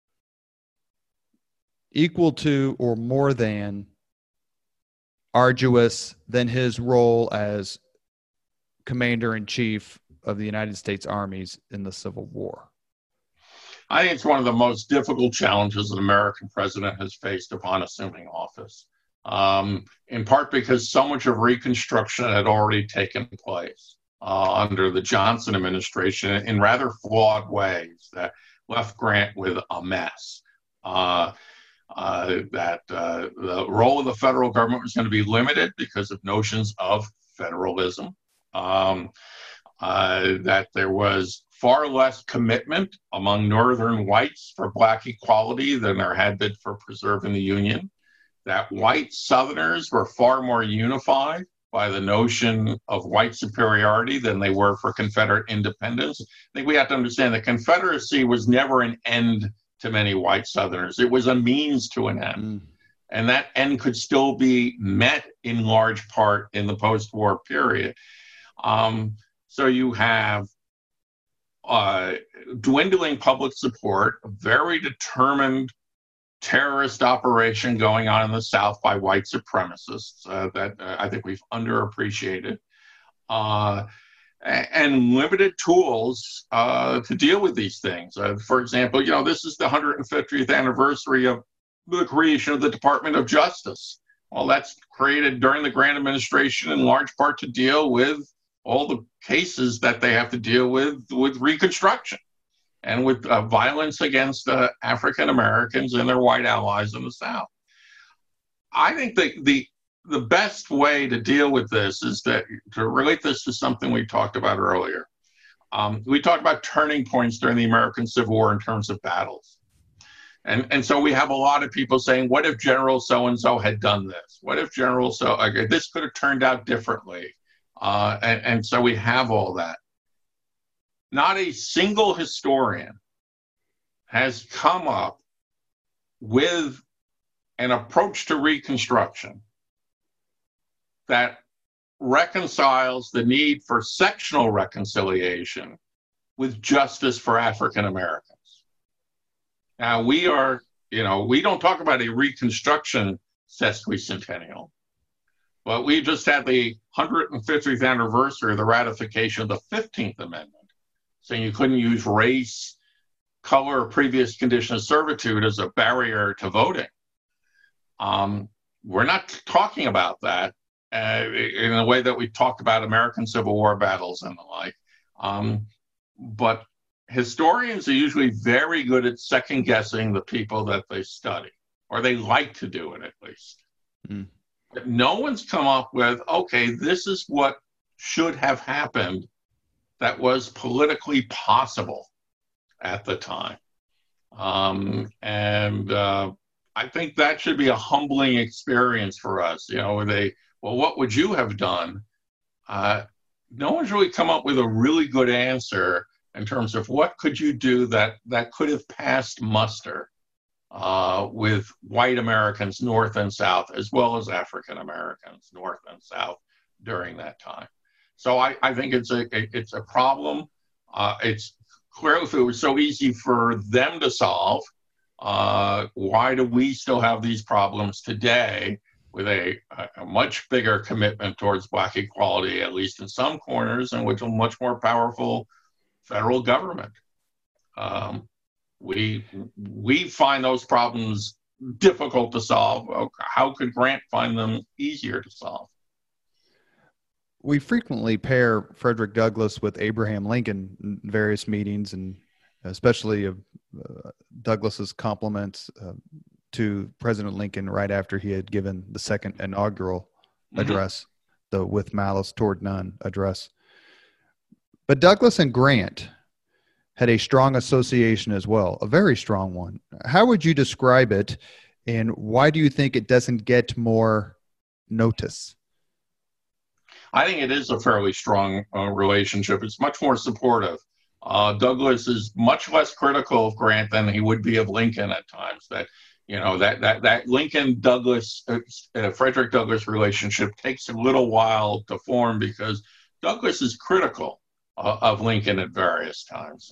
equal to or more than arduous than his role as commander-in-chief of the United States armies in the Civil War? I think it's one of the most difficult challenges an American president has faced upon assuming office, in part because so much of Reconstruction had already taken place under the Johnson administration in rather flawed ways that left Grant with a mess. That the role of the federal government was going to be limited because of notions of federalism, that there was far less commitment among Northern whites for Black equality than there had been for preserving the Union, that white Southerners were far more unified by the notion of white superiority than they were for Confederate independence. I think we have to understand the Confederacy was never an end to many white Southerners. It was a means to an end. And that end could still be met in large part in the post-war period. So you have dwindling public support, a very determined terrorist operation going on in the South by white supremacists that I think we've underappreciated. And limited tools to deal with these things. For example, this is the 150th anniversary of the creation of the Department of Justice. Well, that's created during the Grant administration in large part to deal with all the cases that they have to deal with Reconstruction and with violence against African Americans and their white allies in the South. I think that the best way to deal with this is to relate this to something we talked about earlier. We talked about turning points during the American Civil War in terms of battles. And so we have a lot of people saying, what if General so-and-so had done this? What if General this could have turned out differently? And so we have all that. Not a single historian has come up with an approach to Reconstruction that reconciles the need for sectional reconciliation with justice for African Americans. Now, we don't talk about a Reconstruction sesquicentennial, but we just had the 150th anniversary of the ratification of the 15th Amendment, saying you couldn't use race, color, or previous condition of servitude as a barrier to voting. We're not talking about that in a way that we talked about American Civil War battles and the like. But historians are usually very good at second guessing the people that they study, or they like to do it at least. But no one's come up with, okay, this is what should have happened that was politically possible at the time. I think that should be a humbling experience for us. What would you have done? No one's really come up with a really good answer in terms of what could you do that could have passed muster with white Americans, North and South, as well as African Americans, North and South, during that time. So I think it's a problem. It's clearly, if it was so easy for them to solve, Why do we still have these problems today with a much bigger commitment towards Black equality, at least in some corners, and with a much more powerful federal government? We find those problems difficult to solve. How could Grant find them easier to solve? We frequently pair Frederick Douglass with Abraham Lincoln in various meetings, and especially of Douglass's compliments to President Lincoln right after he had given the second inaugural address, the "With Malice Toward None" address. But Douglass and Grant had a strong association as well, a very strong one. How would you describe it, and why do you think it doesn't get more notice? I think it is a fairly strong relationship. It's much more supportive. Douglass is much less critical of Grant than he would be of Lincoln at times. That Lincoln-Douglass, Frederick Douglass relationship takes a little while to form because Douglass is critical of Lincoln at various times.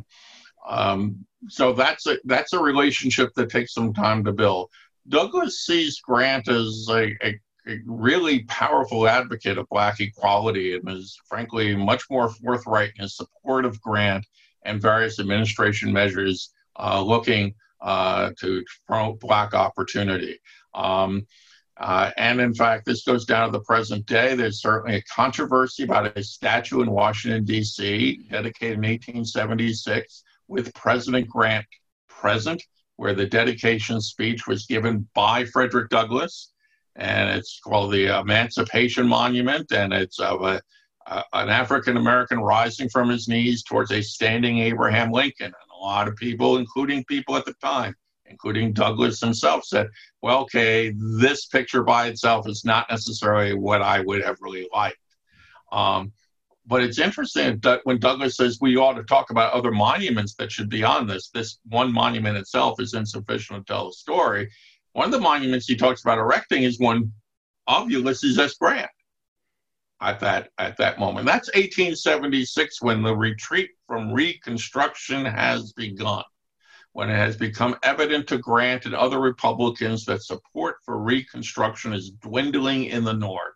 So that's a relationship that takes some time to build. Douglass sees Grant as a really powerful advocate of Black equality and is frankly much more forthright in his support of Grant and various administration measures looking to promote Black opportunity. And in fact, this goes down to the present day. There's certainly a controversy about a statue in Washington, D.C., dedicated in 1876 with President Grant present, where the dedication speech was given by Frederick Douglass. And it's called the Emancipation Monument, and it's of an African-American rising from his knees towards a standing Abraham Lincoln. And a lot of people, including people at the time, including Douglass himself, said, well, okay, this picture by itself is not necessarily what I would have really liked. But it's interesting that when Douglass says we ought to talk about other monuments that should be on this one monument itself is insufficient to tell the story. One of the monuments he talks about erecting is one of Ulysses S. Grant at that moment. That's 1876, when the retreat from Reconstruction has begun, when it has become evident to Grant and other Republicans that support for Reconstruction is dwindling in the North,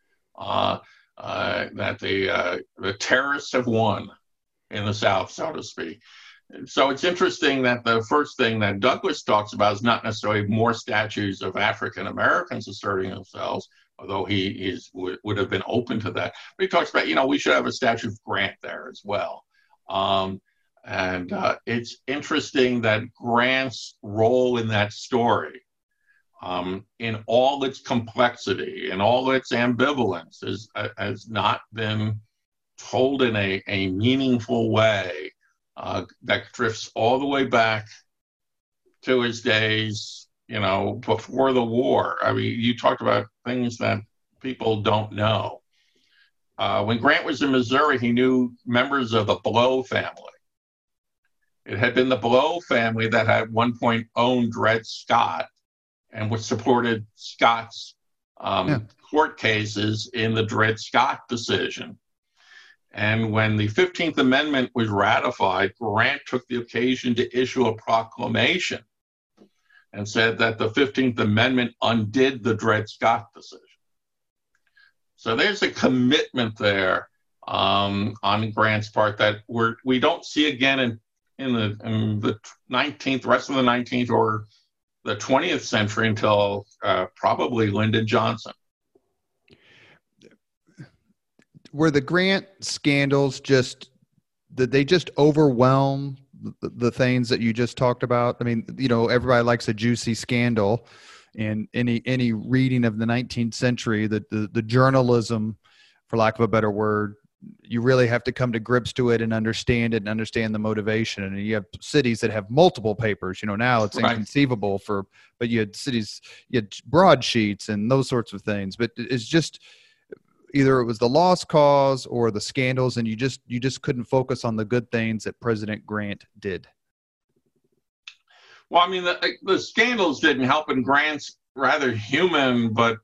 that the terrorists have won in the South, so to speak. So it's interesting that the first thing that Douglass talks about is not necessarily more statues of African Americans asserting themselves, although he would have been open to that. But he talks about, we should have a statue of Grant there as well. And it's interesting that Grant's role in that story, in all its complexity and all its ambivalence, has not been told in a meaningful way. That drifts all the way back to his days, before the war. I mean, you talked about things that people don't know. When Grant was in Missouri, he knew members of the Blow family. It had been the Blow family that had at one point owned Dred Scott and which supported Scott's court cases in the Dred Scott decision. And when the 15th Amendment was ratified, Grant took the occasion to issue a proclamation and said that the 15th Amendment undid the Dred Scott decision. So there's a commitment there on Grant's part that we don't see again in the 19th, rest of the 19th or the 20th century until probably Lyndon Johnson. Were the Grant scandals did they just overwhelm the things that you just talked about? I mean, everybody likes a juicy scandal, and any reading of the 19th century, the journalism, for lack of a better word, you really have to come to grips to it and understand the motivation. And you have cities that have multiple papers, now it's inconceivable but you had broadsheets and those sorts of things, but it's just, either it was the lost cause or the scandals, and you just couldn't focus on the good things that President Grant did. Well, I mean, the scandals didn't help, and Grant's rather human but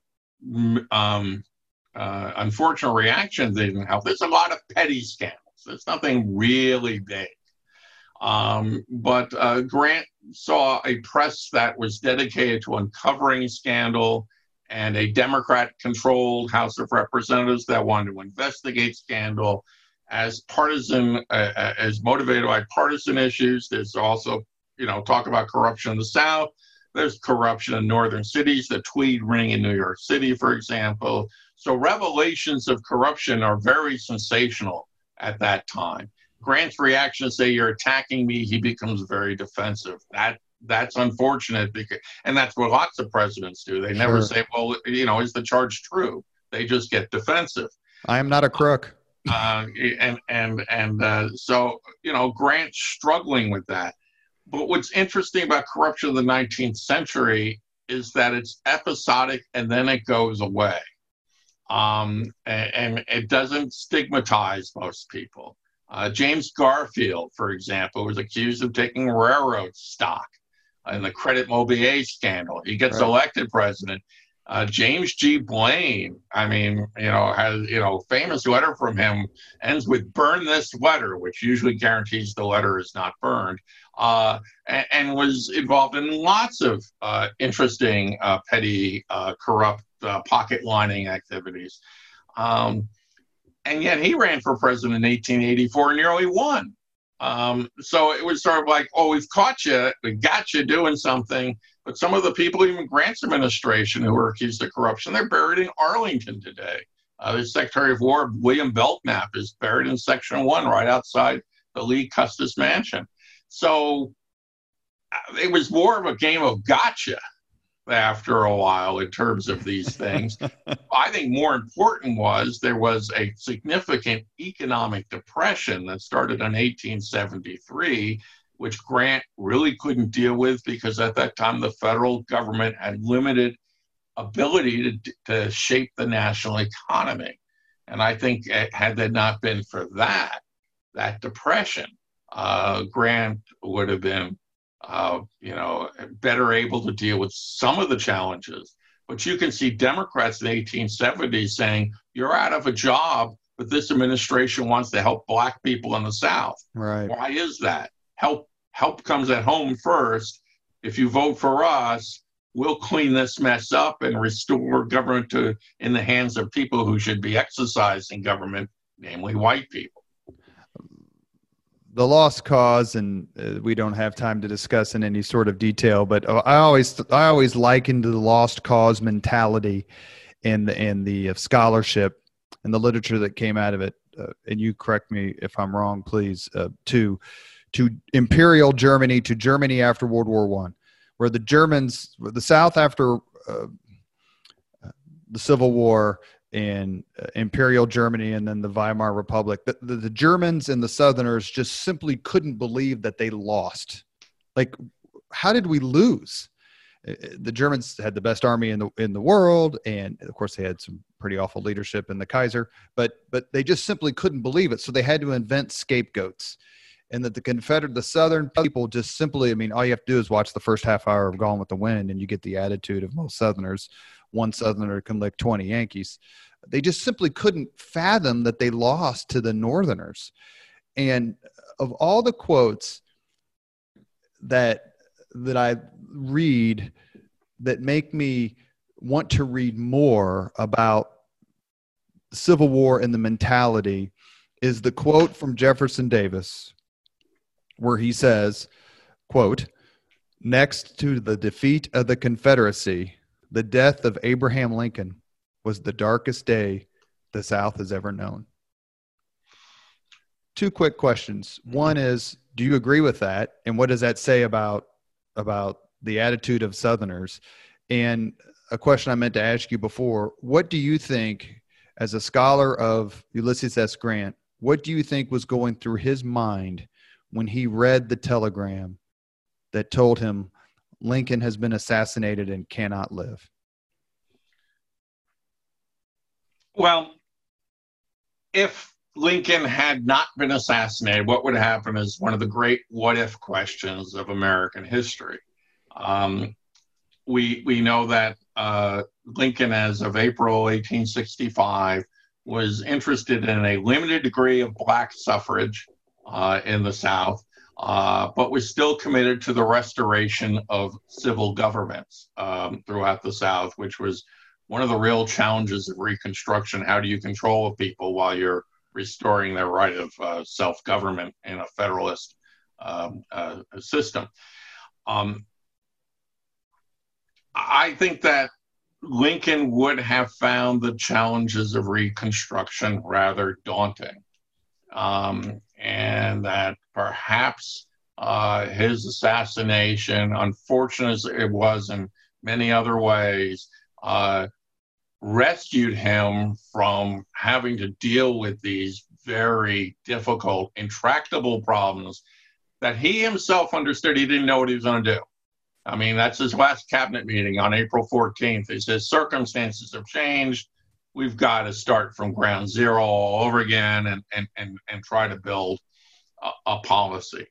unfortunate reaction didn't help. There's a lot of petty scandals. There's nothing really big. But Grant saw a press that was dedicated to uncovering scandal and a Democrat-controlled House of Representatives that wanted to investigate scandal as partisan, as motivated by partisan issues. There's also, talk about corruption in the South. There's corruption in northern cities, the Tweed ring in New York City, for example. So revelations of corruption are very sensational at that time. Grant's reaction to say, "You're attacking me," he becomes very defensive. That's unfortunate, and that's what lots of presidents do. They never say, "Well, is the charge true?" They just get defensive. I am not a crook. So Grant's struggling with that. But what's interesting about corruption in the 19th century is that it's episodic and then it goes away, and it doesn't stigmatize most people. James Garfield, for example, was accused of taking railroad stock in the Credit Mobilier scandal. He gets elected president. James G. Blaine, has, famous letter from him ends with "burn this letter," which usually guarantees the letter is not burned, and was involved in lots of interesting, petty, corrupt pocket lining activities. And yet he ran for president in 1884 and nearly won. So it was sort of like, "Oh, we've caught you, we got you doing something." But some of the people, even Grant's administration, who were accused of corruption, they're buried in Arlington today. The Secretary of War, William Belknap, is buried in Section 1 right outside the Lee Custis Mansion. So it was more of a game of gotcha after a while in terms of these things. I think more important was there was a significant economic depression that started in 1873, which Grant really couldn't deal with because at that time the federal government had limited ability to shape the national economy. And I think had it not been for that depression, Grant would have been better able to deal with some of the challenges. But you can see Democrats in the 1870s saying, "You're out of a job, but this administration wants to help Black people in the South." Right. Why is that? Help comes at home first. If you vote for us, we'll clean this mess up and restore government in the hands of people who should be exercising government, namely white people. The lost cause, and we don't have time to discuss in any sort of detail, but I always likened the lost cause mentality and the scholarship and the literature that came out of it. And you correct me if I'm wrong, please. To Imperial Germany, to Germany after World War I, where the South after the Civil War, and Imperial Germany, and then the Weimar Republic, the Germans and the Southerners just simply couldn't believe that they lost. Like, how did we lose? The Germans had the best army in the world, and of course they had some pretty awful leadership in the Kaiser, but they just simply couldn't believe it. So they had to invent scapegoats. And that the Southern people just simply, all you have to do is watch the first half hour of Gone with the Wind, and you get the attitude of most Southerners. One Southerner can lick 20 Yankees. They just simply couldn't fathom that they lost to the Northerners. And of all the quotes that I read that make me want to read more about the Civil War and the mentality is the quote from Jefferson Davis, where he says, quote, "Next to the defeat of the Confederacy, the death of Abraham Lincoln was the darkest day the South has ever known." Two quick questions. One is, do you agree with that? And what does that say about the attitude of Southerners? And a question I meant to ask you before, what do you think, as a scholar of Ulysses S. Grant, what do you think was going through his mind when he read the telegram that told him Lincoln has been assassinated and cannot live? Well, if Lincoln had not been assassinated, what would happen is one of the great what-if questions of American history. We know that Lincoln, as of April 1865, was interested in a limited degree of Black suffrage in the South, but was still committed to the restoration of civil governments throughout the South, which was one of the real challenges of Reconstruction. How do you control a people while you're restoring their right of self-government in a federalist system? I think that Lincoln would have found the challenges of Reconstruction rather daunting, and that perhaps his assassination, unfortunate as it was in many other ways, rescued him from having to deal with these very difficult, intractable problems that he himself understood he didn't know what he was going to do. I mean, that's his last cabinet meeting on April 14th. He says, circumstances have changed. We've got to start from ground zero all over again and try to build a policy.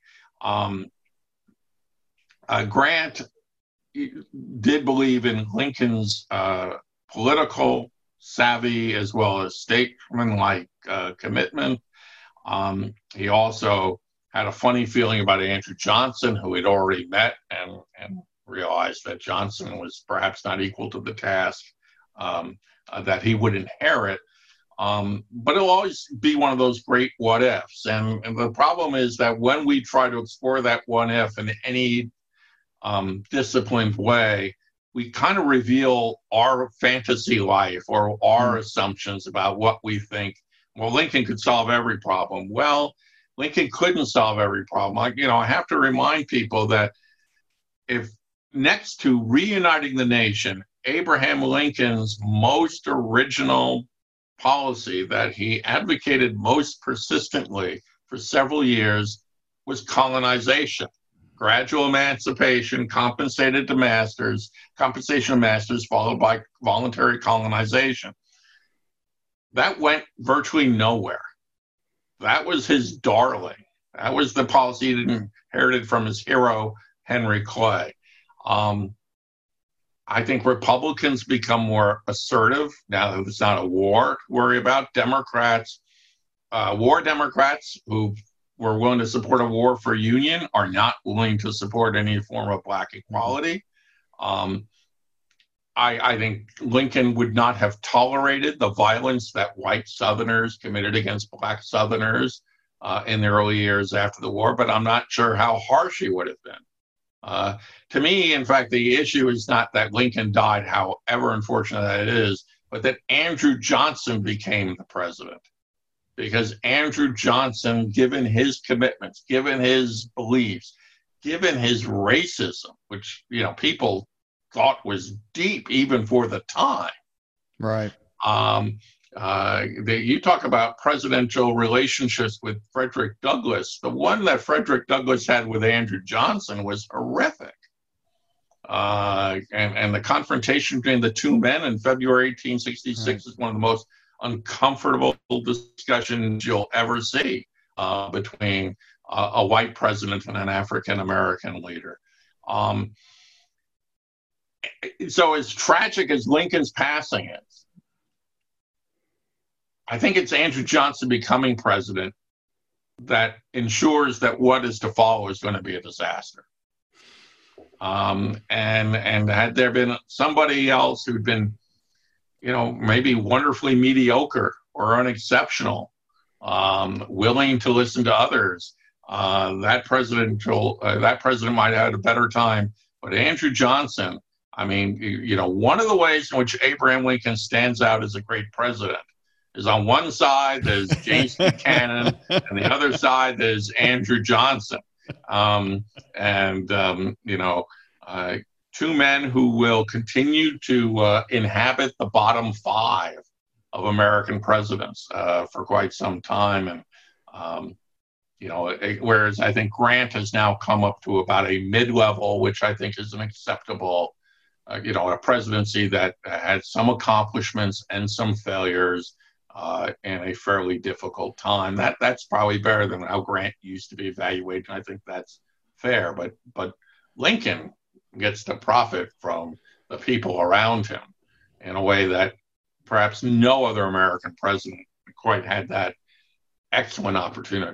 Grant did believe in Lincoln's political savvy as well as statesman-like commitment. He also had a funny feeling about Andrew Johnson, who he'd already met, and realized that Johnson was perhaps not equal to the task that he would inherit. But it'll always be one of those great what ifs. And the problem is that when we try to explore that what if in any disciplined way, we kind of reveal our fantasy life or our assumptions about what we think. Well, Lincoln could solve every problem. Well, Lincoln couldn't solve every problem. I have to remind people that if next to reuniting the nation, Abraham Lincoln's most original policy that he advocated most persistently for several years was colonization. Gradual emancipation, compensation of masters, followed by voluntary colonization. That went virtually nowhere. That was his darling. That was the policy he inherited from his hero, Henry Clay. I think Republicans become more assertive now that it's not a war to worry about. Democrats, war Democrats who were willing to support a war for union are not willing to support any form of black equality. I think Lincoln would not have tolerated the violence that white Southerners committed against black Southerners in the early years after the war, but I'm not sure how harsh he would have been. To me, in fact, the issue is not that Lincoln died, however unfortunate that it is, but that Andrew Johnson became the president. Because Andrew Johnson, given his commitments, given his beliefs, given his racism, which people thought was deep even for the time. Right. You talk about presidential relationships with Frederick Douglass. The one that Frederick Douglass had with Andrew Johnson was horrific. And the confrontation between the two men in February 1866 is one of the most uncomfortable discussions you'll ever see between a white president and an African-American leader. So as tragic as Lincoln's passing is, I think it's Andrew Johnson becoming president that ensures that what is to follow is going to be a disaster. And had there been somebody else who'd been, maybe wonderfully mediocre or unexceptional, willing to listen to others, that president might have had a better time. But Andrew Johnson, one of the ways in which Abraham Lincoln stands out as a great president is on one side there's James Buchanan, and the other side there's Andrew Johnson. Two men who will continue to inhabit the bottom five of American presidents for quite some time. And, whereas I think Grant has now come up to about a mid-level, which I think is an acceptable, a presidency that had some accomplishments and some failures in a fairly difficult time. That's probably better than how Grant used to be evaluated. And I think that's fair. But Lincoln gets to profit from the people around him in a way that perhaps no other American president quite had that excellent opportunity.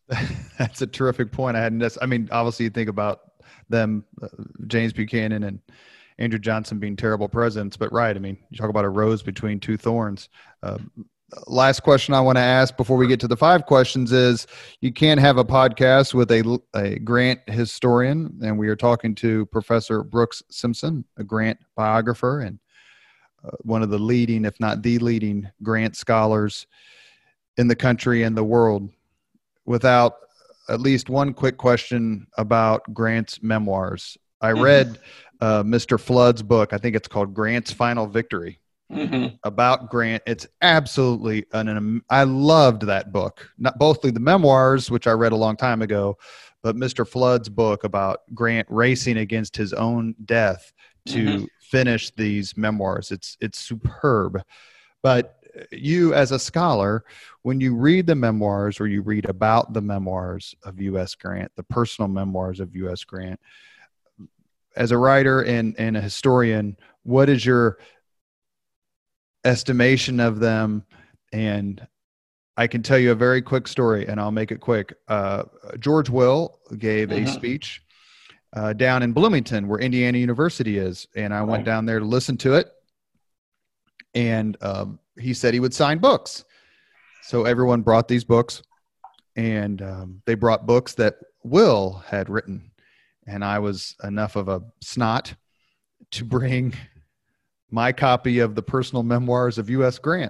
That's a terrific point. I mean, obviously you think about them, James Buchanan and Andrew Johnson being terrible presidents, but right. I mean, you talk about a rose between two thorns. Last question I want to ask before we get to the 5 questions is, you can't have a podcast with a Grant historian, and we are talking to Professor Brooks Simpson, a Grant biographer and one of the leading, if not the leading, Grant scholars in the country and the world, without at least one quick question about Grant's memoirs. I read Mr. Flood's book. I think it's called Grant's Final Victory. About Grant. It's absolutely I loved that book. Not both the memoirs, which I read a long time ago, but Mr. Flood's book about Grant racing against his own death to finish these memoirs. It's superb. But you, as a scholar, when you read the memoirs or you read about the memoirs of U.S. Grant, the personal memoirs of U.S. Grant, as a writer and a historian, what is your estimation of them? And I can tell you a very quick story, and I'll make it quick. George Will gave a speech down in Bloomington, where Indiana University is, and I went down there to listen to it. And he said he would sign books. So everyone brought these books, and they brought books that Will had written. And I was enough of a snot to bring my copy of the personal memoirs of U.S. Grant.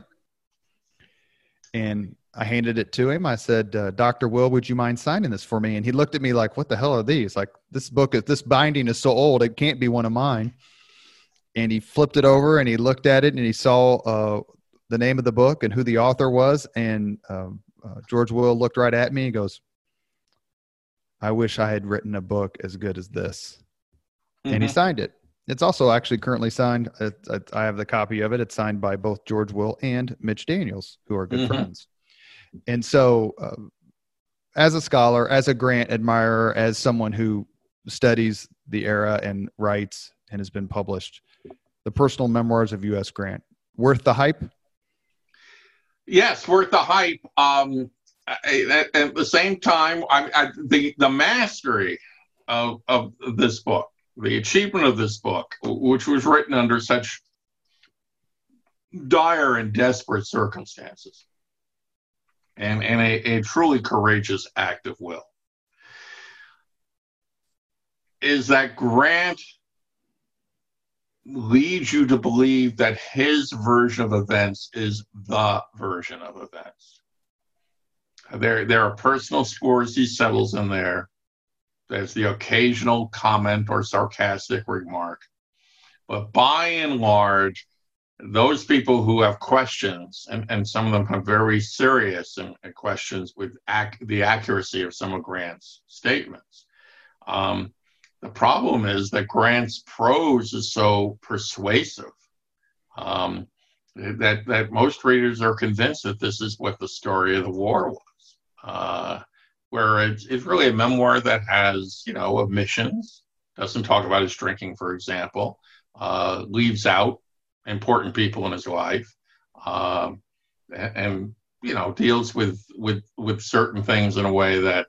And I handed it to him. I said, Dr. Will, would you mind signing this for me? And he looked at me like, what the hell are these? Like, this binding is so old, it can't be one of mine. And he flipped it over and he looked at it and he saw the name of the book and who the author was. And George Will looked right at me and goes, I wish I had written a book as good as this. And he signed it. It's also actually currently signed. I have the copy of it. It's signed by both George Will and Mitch Daniels, who are good friends. And so as a scholar, as a Grant admirer, as someone who studies the era and writes and has been published, the personal memoirs of U.S. Grant, worth the hype? Yes, worth the hype. At the same time, the mastery of this book, the achievement of this book, which was written under such dire and desperate circumstances, and a truly courageous act of will, is that Grant leads you to believe that his version of events is the version of events. There are personal scores he settles in there. There's the occasional comment or sarcastic remark. But by and large, those people who have questions, and some of them have very serious questions with the accuracy of some of Grant's statements. The problem is that Grant's prose is so persuasive that most readers are convinced that this is what the story of the war was. Where it's really a memoir that has, omissions, doesn't talk about his drinking, for example, leaves out important people in his life, and deals with certain things in a way that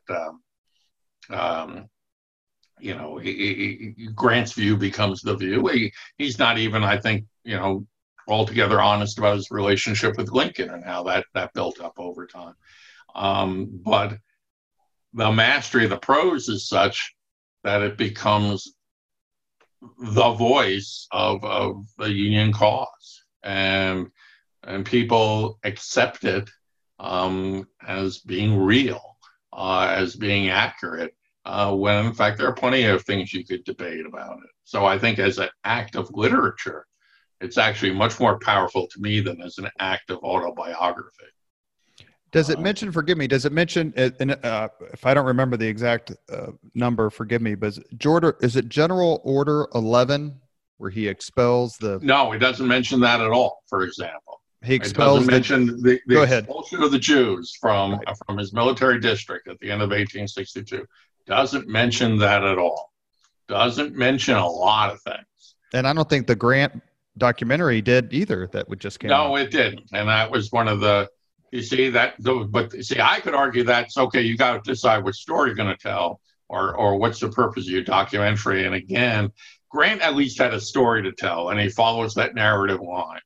Grant's view becomes the view. He's not even, I think, altogether honest about his relationship with Lincoln and how that built up over time. But the mastery of the prose is such that it becomes the voice of the Union cause, and people accept it as being real, as being accurate, when in fact there are plenty of things you could debate about it. So I think as an act of literature, it's actually much more powerful to me than as an act of autobiography. Does it mention, if I don't remember the exact number, forgive me, but is it General Order 11 where he expels the... No, it doesn't mention that at all, for example. He expels... It doesn't mention the expulsion of the Jews from his military district at the end of 1862. Doesn't mention that at all. Doesn't mention a lot of things. And I don't think the Grant documentary did either, that would just came out. No, it didn't. And that was one of the You see that, but see, I could argue that's okay. You got to decide which story you're going to tell, or what's the purpose of your documentary. And again, Grant at least had a story to tell, and he follows that narrative line,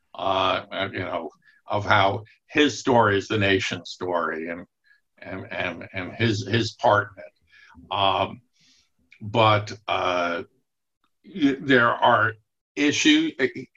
of how his story is the nation's story, and his part in it. But there are issues.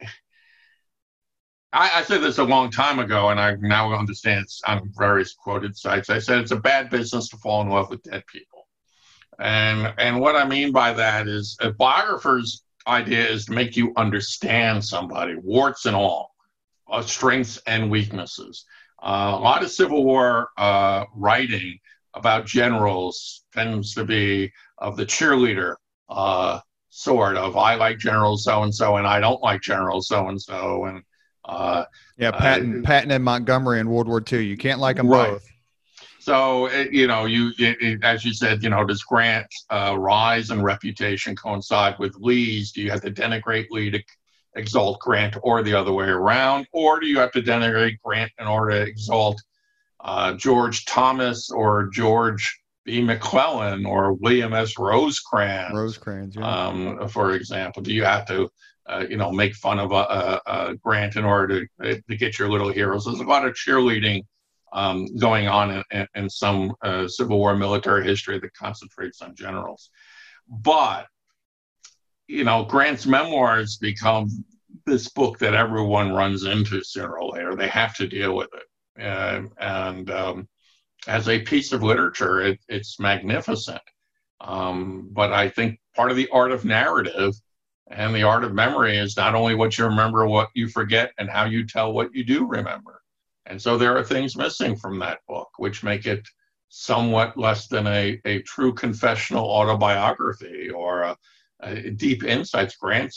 I said this a long time ago, and I now understand it's on various quoted sites. I said it's a bad business to fall in love with dead people. And what I mean by that is a biographer's idea is to make you understand somebody, warts and all, strengths and weaknesses. A lot of Civil War writing about generals tends to be of the cheerleader sort of, I like General so-and-so and I don't like General so-and-so. And Patton and Montgomery in World War II. You can't like them right. both. So, as you said, does Grant's rise and reputation coincide with Lee's? Do you have to denigrate Lee to exalt Grant, or the other way around? Or do you have to denigrate Grant in order to exalt George Thomas or George B. McClellan or William S. Rosecrans, for example? Do you have to make fun of Grant in order to get your little heroes? There's a lot of cheerleading going on in some Civil War military history that concentrates on generals. But, Grant's memoirs become this book that everyone runs into sooner or later. They have to deal with it. And as a piece of literature, it's magnificent. But I think part of the art of narrative and the art of memory is not only what you remember, what you forget, and how you tell what you do remember. And so there are things missing from that book, which make it somewhat less than a true confessional autobiography or a deep insights. Grant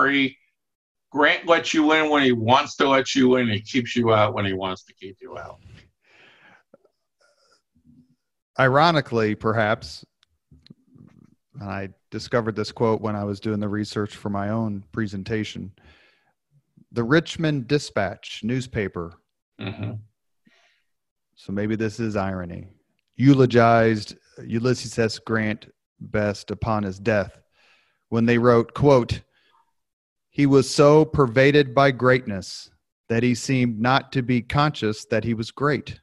lets you in when he wants to let you in. He keeps you out when he wants to keep you out. Ironically, perhaps, I discovered this quote when I was doing the research for my own presentation. The Richmond Dispatch newspaper, so maybe this is irony, eulogized Ulysses S. Grant best upon his death when they wrote, quote, "He was so pervaded by greatness that he seemed not to be conscious that he was great."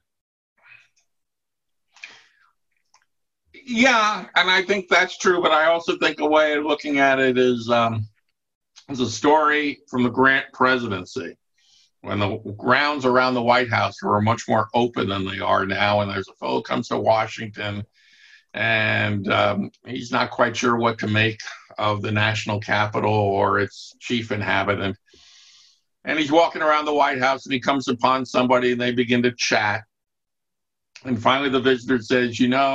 Yeah, and I think that's true, but I also think a way of looking at it is a story from the Grant presidency, when the grounds around the White House were much more open than they are now, and there's a fellow comes to Washington, and he's not quite sure what to make of the national capital or its chief inhabitant. And he's walking around the White House, and he comes upon somebody, and they begin to chat. And finally, the visitor says,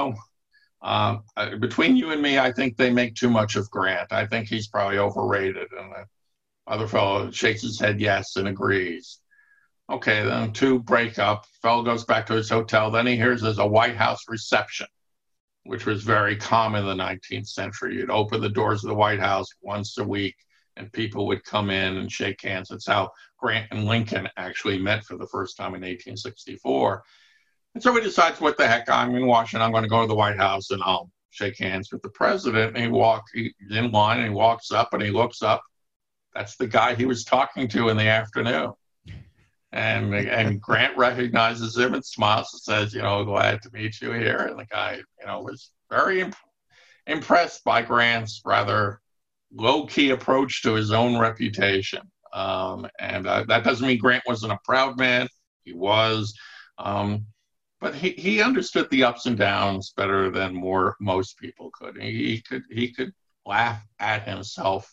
between you and me, I think they make too much of Grant. I think he's probably overrated. And the other fellow shakes his head yes and agrees. Okay, then two break up. Fellow goes back to his hotel. Then he hears there's a White House reception, which was very common in the 19th century. You'd open the doors of the White House once a week, and people would come in and shake hands. That's how Grant and Lincoln actually met for the first time in 1864. And so he decides, what the heck, I'm in Washington, I'm going to go to the White House and I'll shake hands with the president. And he's in line and he walks up and he looks up. That's the guy he was talking to in the afternoon. And Grant recognizes him and smiles and says, glad to meet you here. And the guy, was very impressed by Grant's rather low-key approach to his own reputation. And that doesn't mean Grant wasn't a proud man. He was. But he understood the ups and downs better than most people could. He could laugh at himself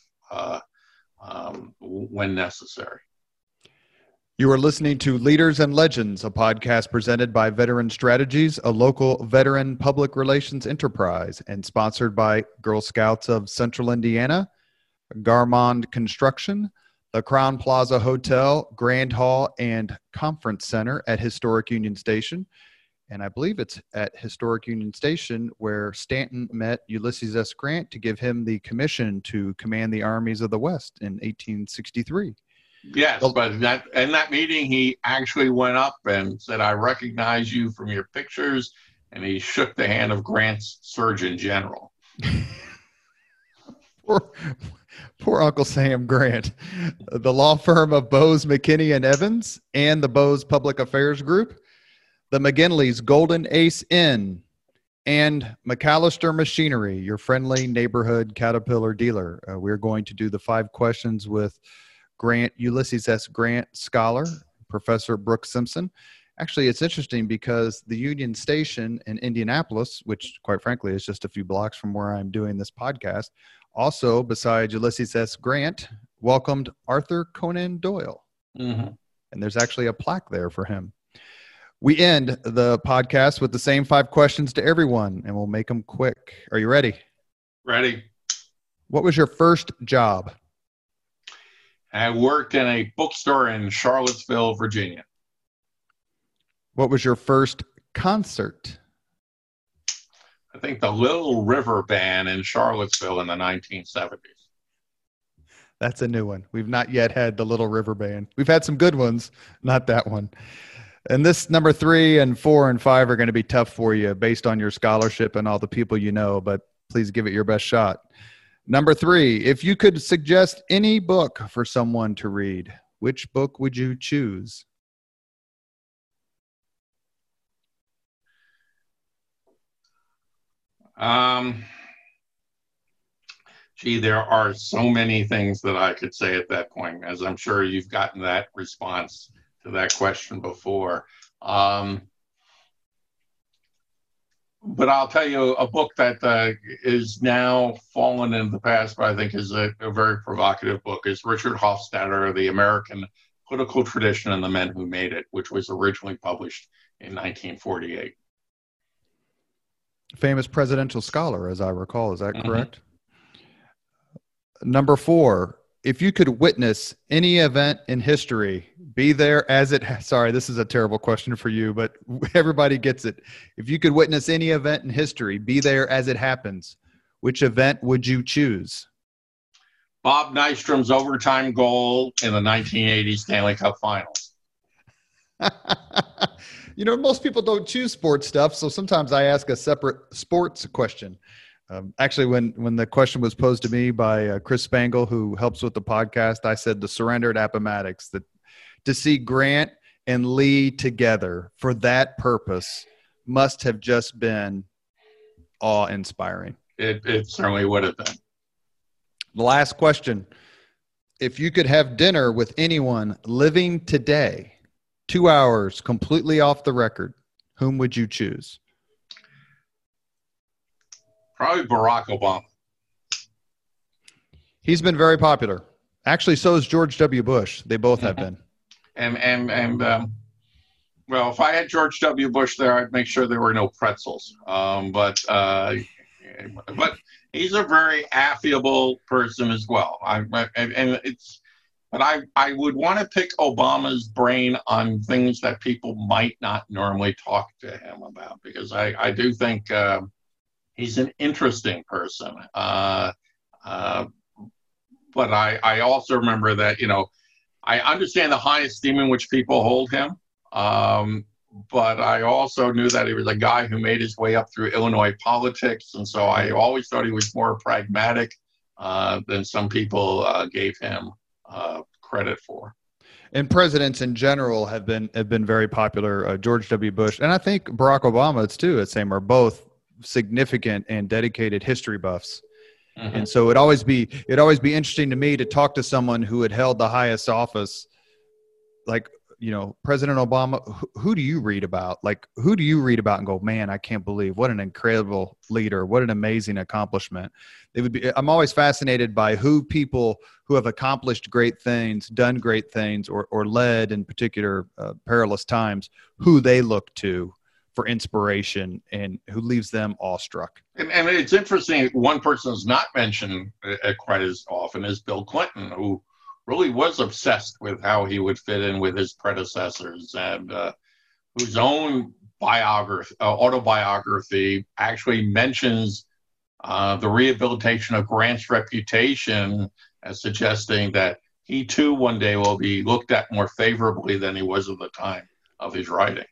when necessary. You are listening to Leaders and Legends, a podcast presented by Veteran Strategies, a local veteran public relations enterprise, and sponsored by Girl Scouts of Central Indiana, Garmond Construction, the Crown Plaza Hotel, Grand Hall, and Conference Center at Historic Union Station. And I believe it's at Historic Union Station where Stanton met Ulysses S. Grant to give him the commission to command the armies of the West in 1863. Yes, but in that meeting, he actually went up and said, "I recognize you from your pictures," and he shook the hand of Grant's Surgeon General. Poor Uncle Sam Grant. The law firm of Bose, McKinney, and Evans and the Bose Public Affairs Group, the McGinley's Golden Ace Inn, and McAllister Machinery, your friendly neighborhood Caterpillar dealer. We're going to do the 5 questions with Grant, Ulysses S. Grant Scholar, Professor Brooke Simpson. Actually, it's interesting because the Union Station in Indianapolis, which quite frankly is just a few blocks from where I'm doing this podcast, also, besides Ulysses S. Grant, welcomed Arthur Conan Doyle. Mm-hmm. And there's actually a plaque there for him. We end the podcast with the same 5 questions to everyone, and we'll make them quick. Are you ready? Ready. What was your first job? I worked in a bookstore in Charlottesville, Virginia. What was your first concert? I think the Little River Band in Charlottesville in the 1970s. That's a new one. We've not yet had the Little River Band. We've had some good ones, not that one. And this number 3 and 4 and 5 are going to be tough for you based on your scholarship and all the people you know, but please give it your best shot. Number 3, if you could suggest any book for someone to read, which book would you choose? There are so many things that I could say at that point, as I'm sure you've gotten that response to that question before. But I'll tell you a book that is now fallen into the past, but I think is a very provocative book, is Richard Hofstadter, The American Political Tradition and the Men Who Made It, which was originally published in 1948. Famous presidential scholar, as I recall. Is that correct? Number 4, if you could witness any event in history, be there as it, sorry, this is a terrible question for you, but everybody gets it. If you could witness any event in history, be there as it happens, which event would you choose? Bob Nystrom's overtime goal in the 1980 Stanley Cup Finals. You know, most people don't choose sports stuff, so sometimes I ask a separate sports question. Actually, when the question was posed to me by Chris Spangle, who helps with the podcast, I said the surrender at Appomattox, that to see Grant and Lee together for that purpose must have just been awe-inspiring. It certainly would have been. The last question. If you could have dinner with anyone living today, 2 hours, completely off the record, whom would you choose? Probably Barack Obama. He's been very popular. Actually, so is George W. Bush. They both have been. Well, if I had George W. Bush there, I'd make sure there were no pretzels. But he's a very affable person as well. But I would want to pick Obama's brain on things that people might not normally talk to him about, because I do think he's an interesting person. But I also remember that, I understand the high esteem in which people hold him. But I also knew that he was a guy who made his way up through Illinois politics. And so I always thought he was more pragmatic than some people gave him credit for. And presidents in general have been very popular. George W. Bush, and I think Barack Obama, are both significant and dedicated history buffs. Mm-hmm. And so it'd always be interesting to me to talk to someone who had held the highest office, like, President Obama. Who do you read about? Like, who do you read about and go, man, I can't believe what an incredible leader, what an amazing accomplishment. I'm always fascinated by people who have accomplished great things, done great things, or led in particular perilous times, who they look to for inspiration and who leaves them awestruck. And it's interesting, one person who's not mentioned quite as often is Bill Clinton, who really was obsessed with how he would fit in with his predecessors, and whose own autobiography actually mentions the rehabilitation of Grant's reputation as suggesting that he too one day will be looked at more favorably than he was at the time of his writing.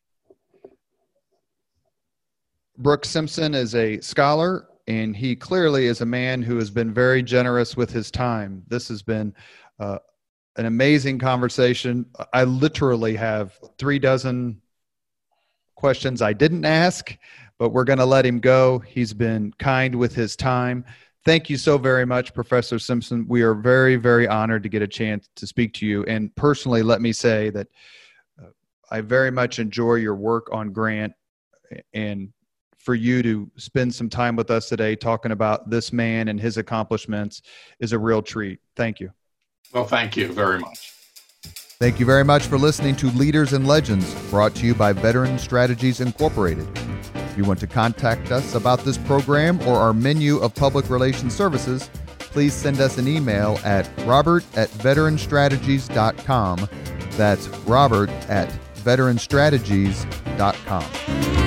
Brooks Simpson is a scholar, and he clearly is a man who has been very generous with his time. This has been an amazing conversation. I literally have 36 questions I didn't ask, but we're going to let him go. He's been kind with his time. Thank you so very much, Professor Simpson. We are very, very honored to get a chance to speak to you. And personally, let me say that I very much enjoy your work on Grant, and for you to spend some time with us today talking about this man and his accomplishments is a real treat. Thank you. Well, thank you very much. Thank you very much for listening to Leaders and Legends, brought to you by Veteran Strategies Incorporated. If you want to contact us about this program or our menu of public relations services, please send us an email at robert@veteranstrategies.com. That's robert@veteranstrategies.com.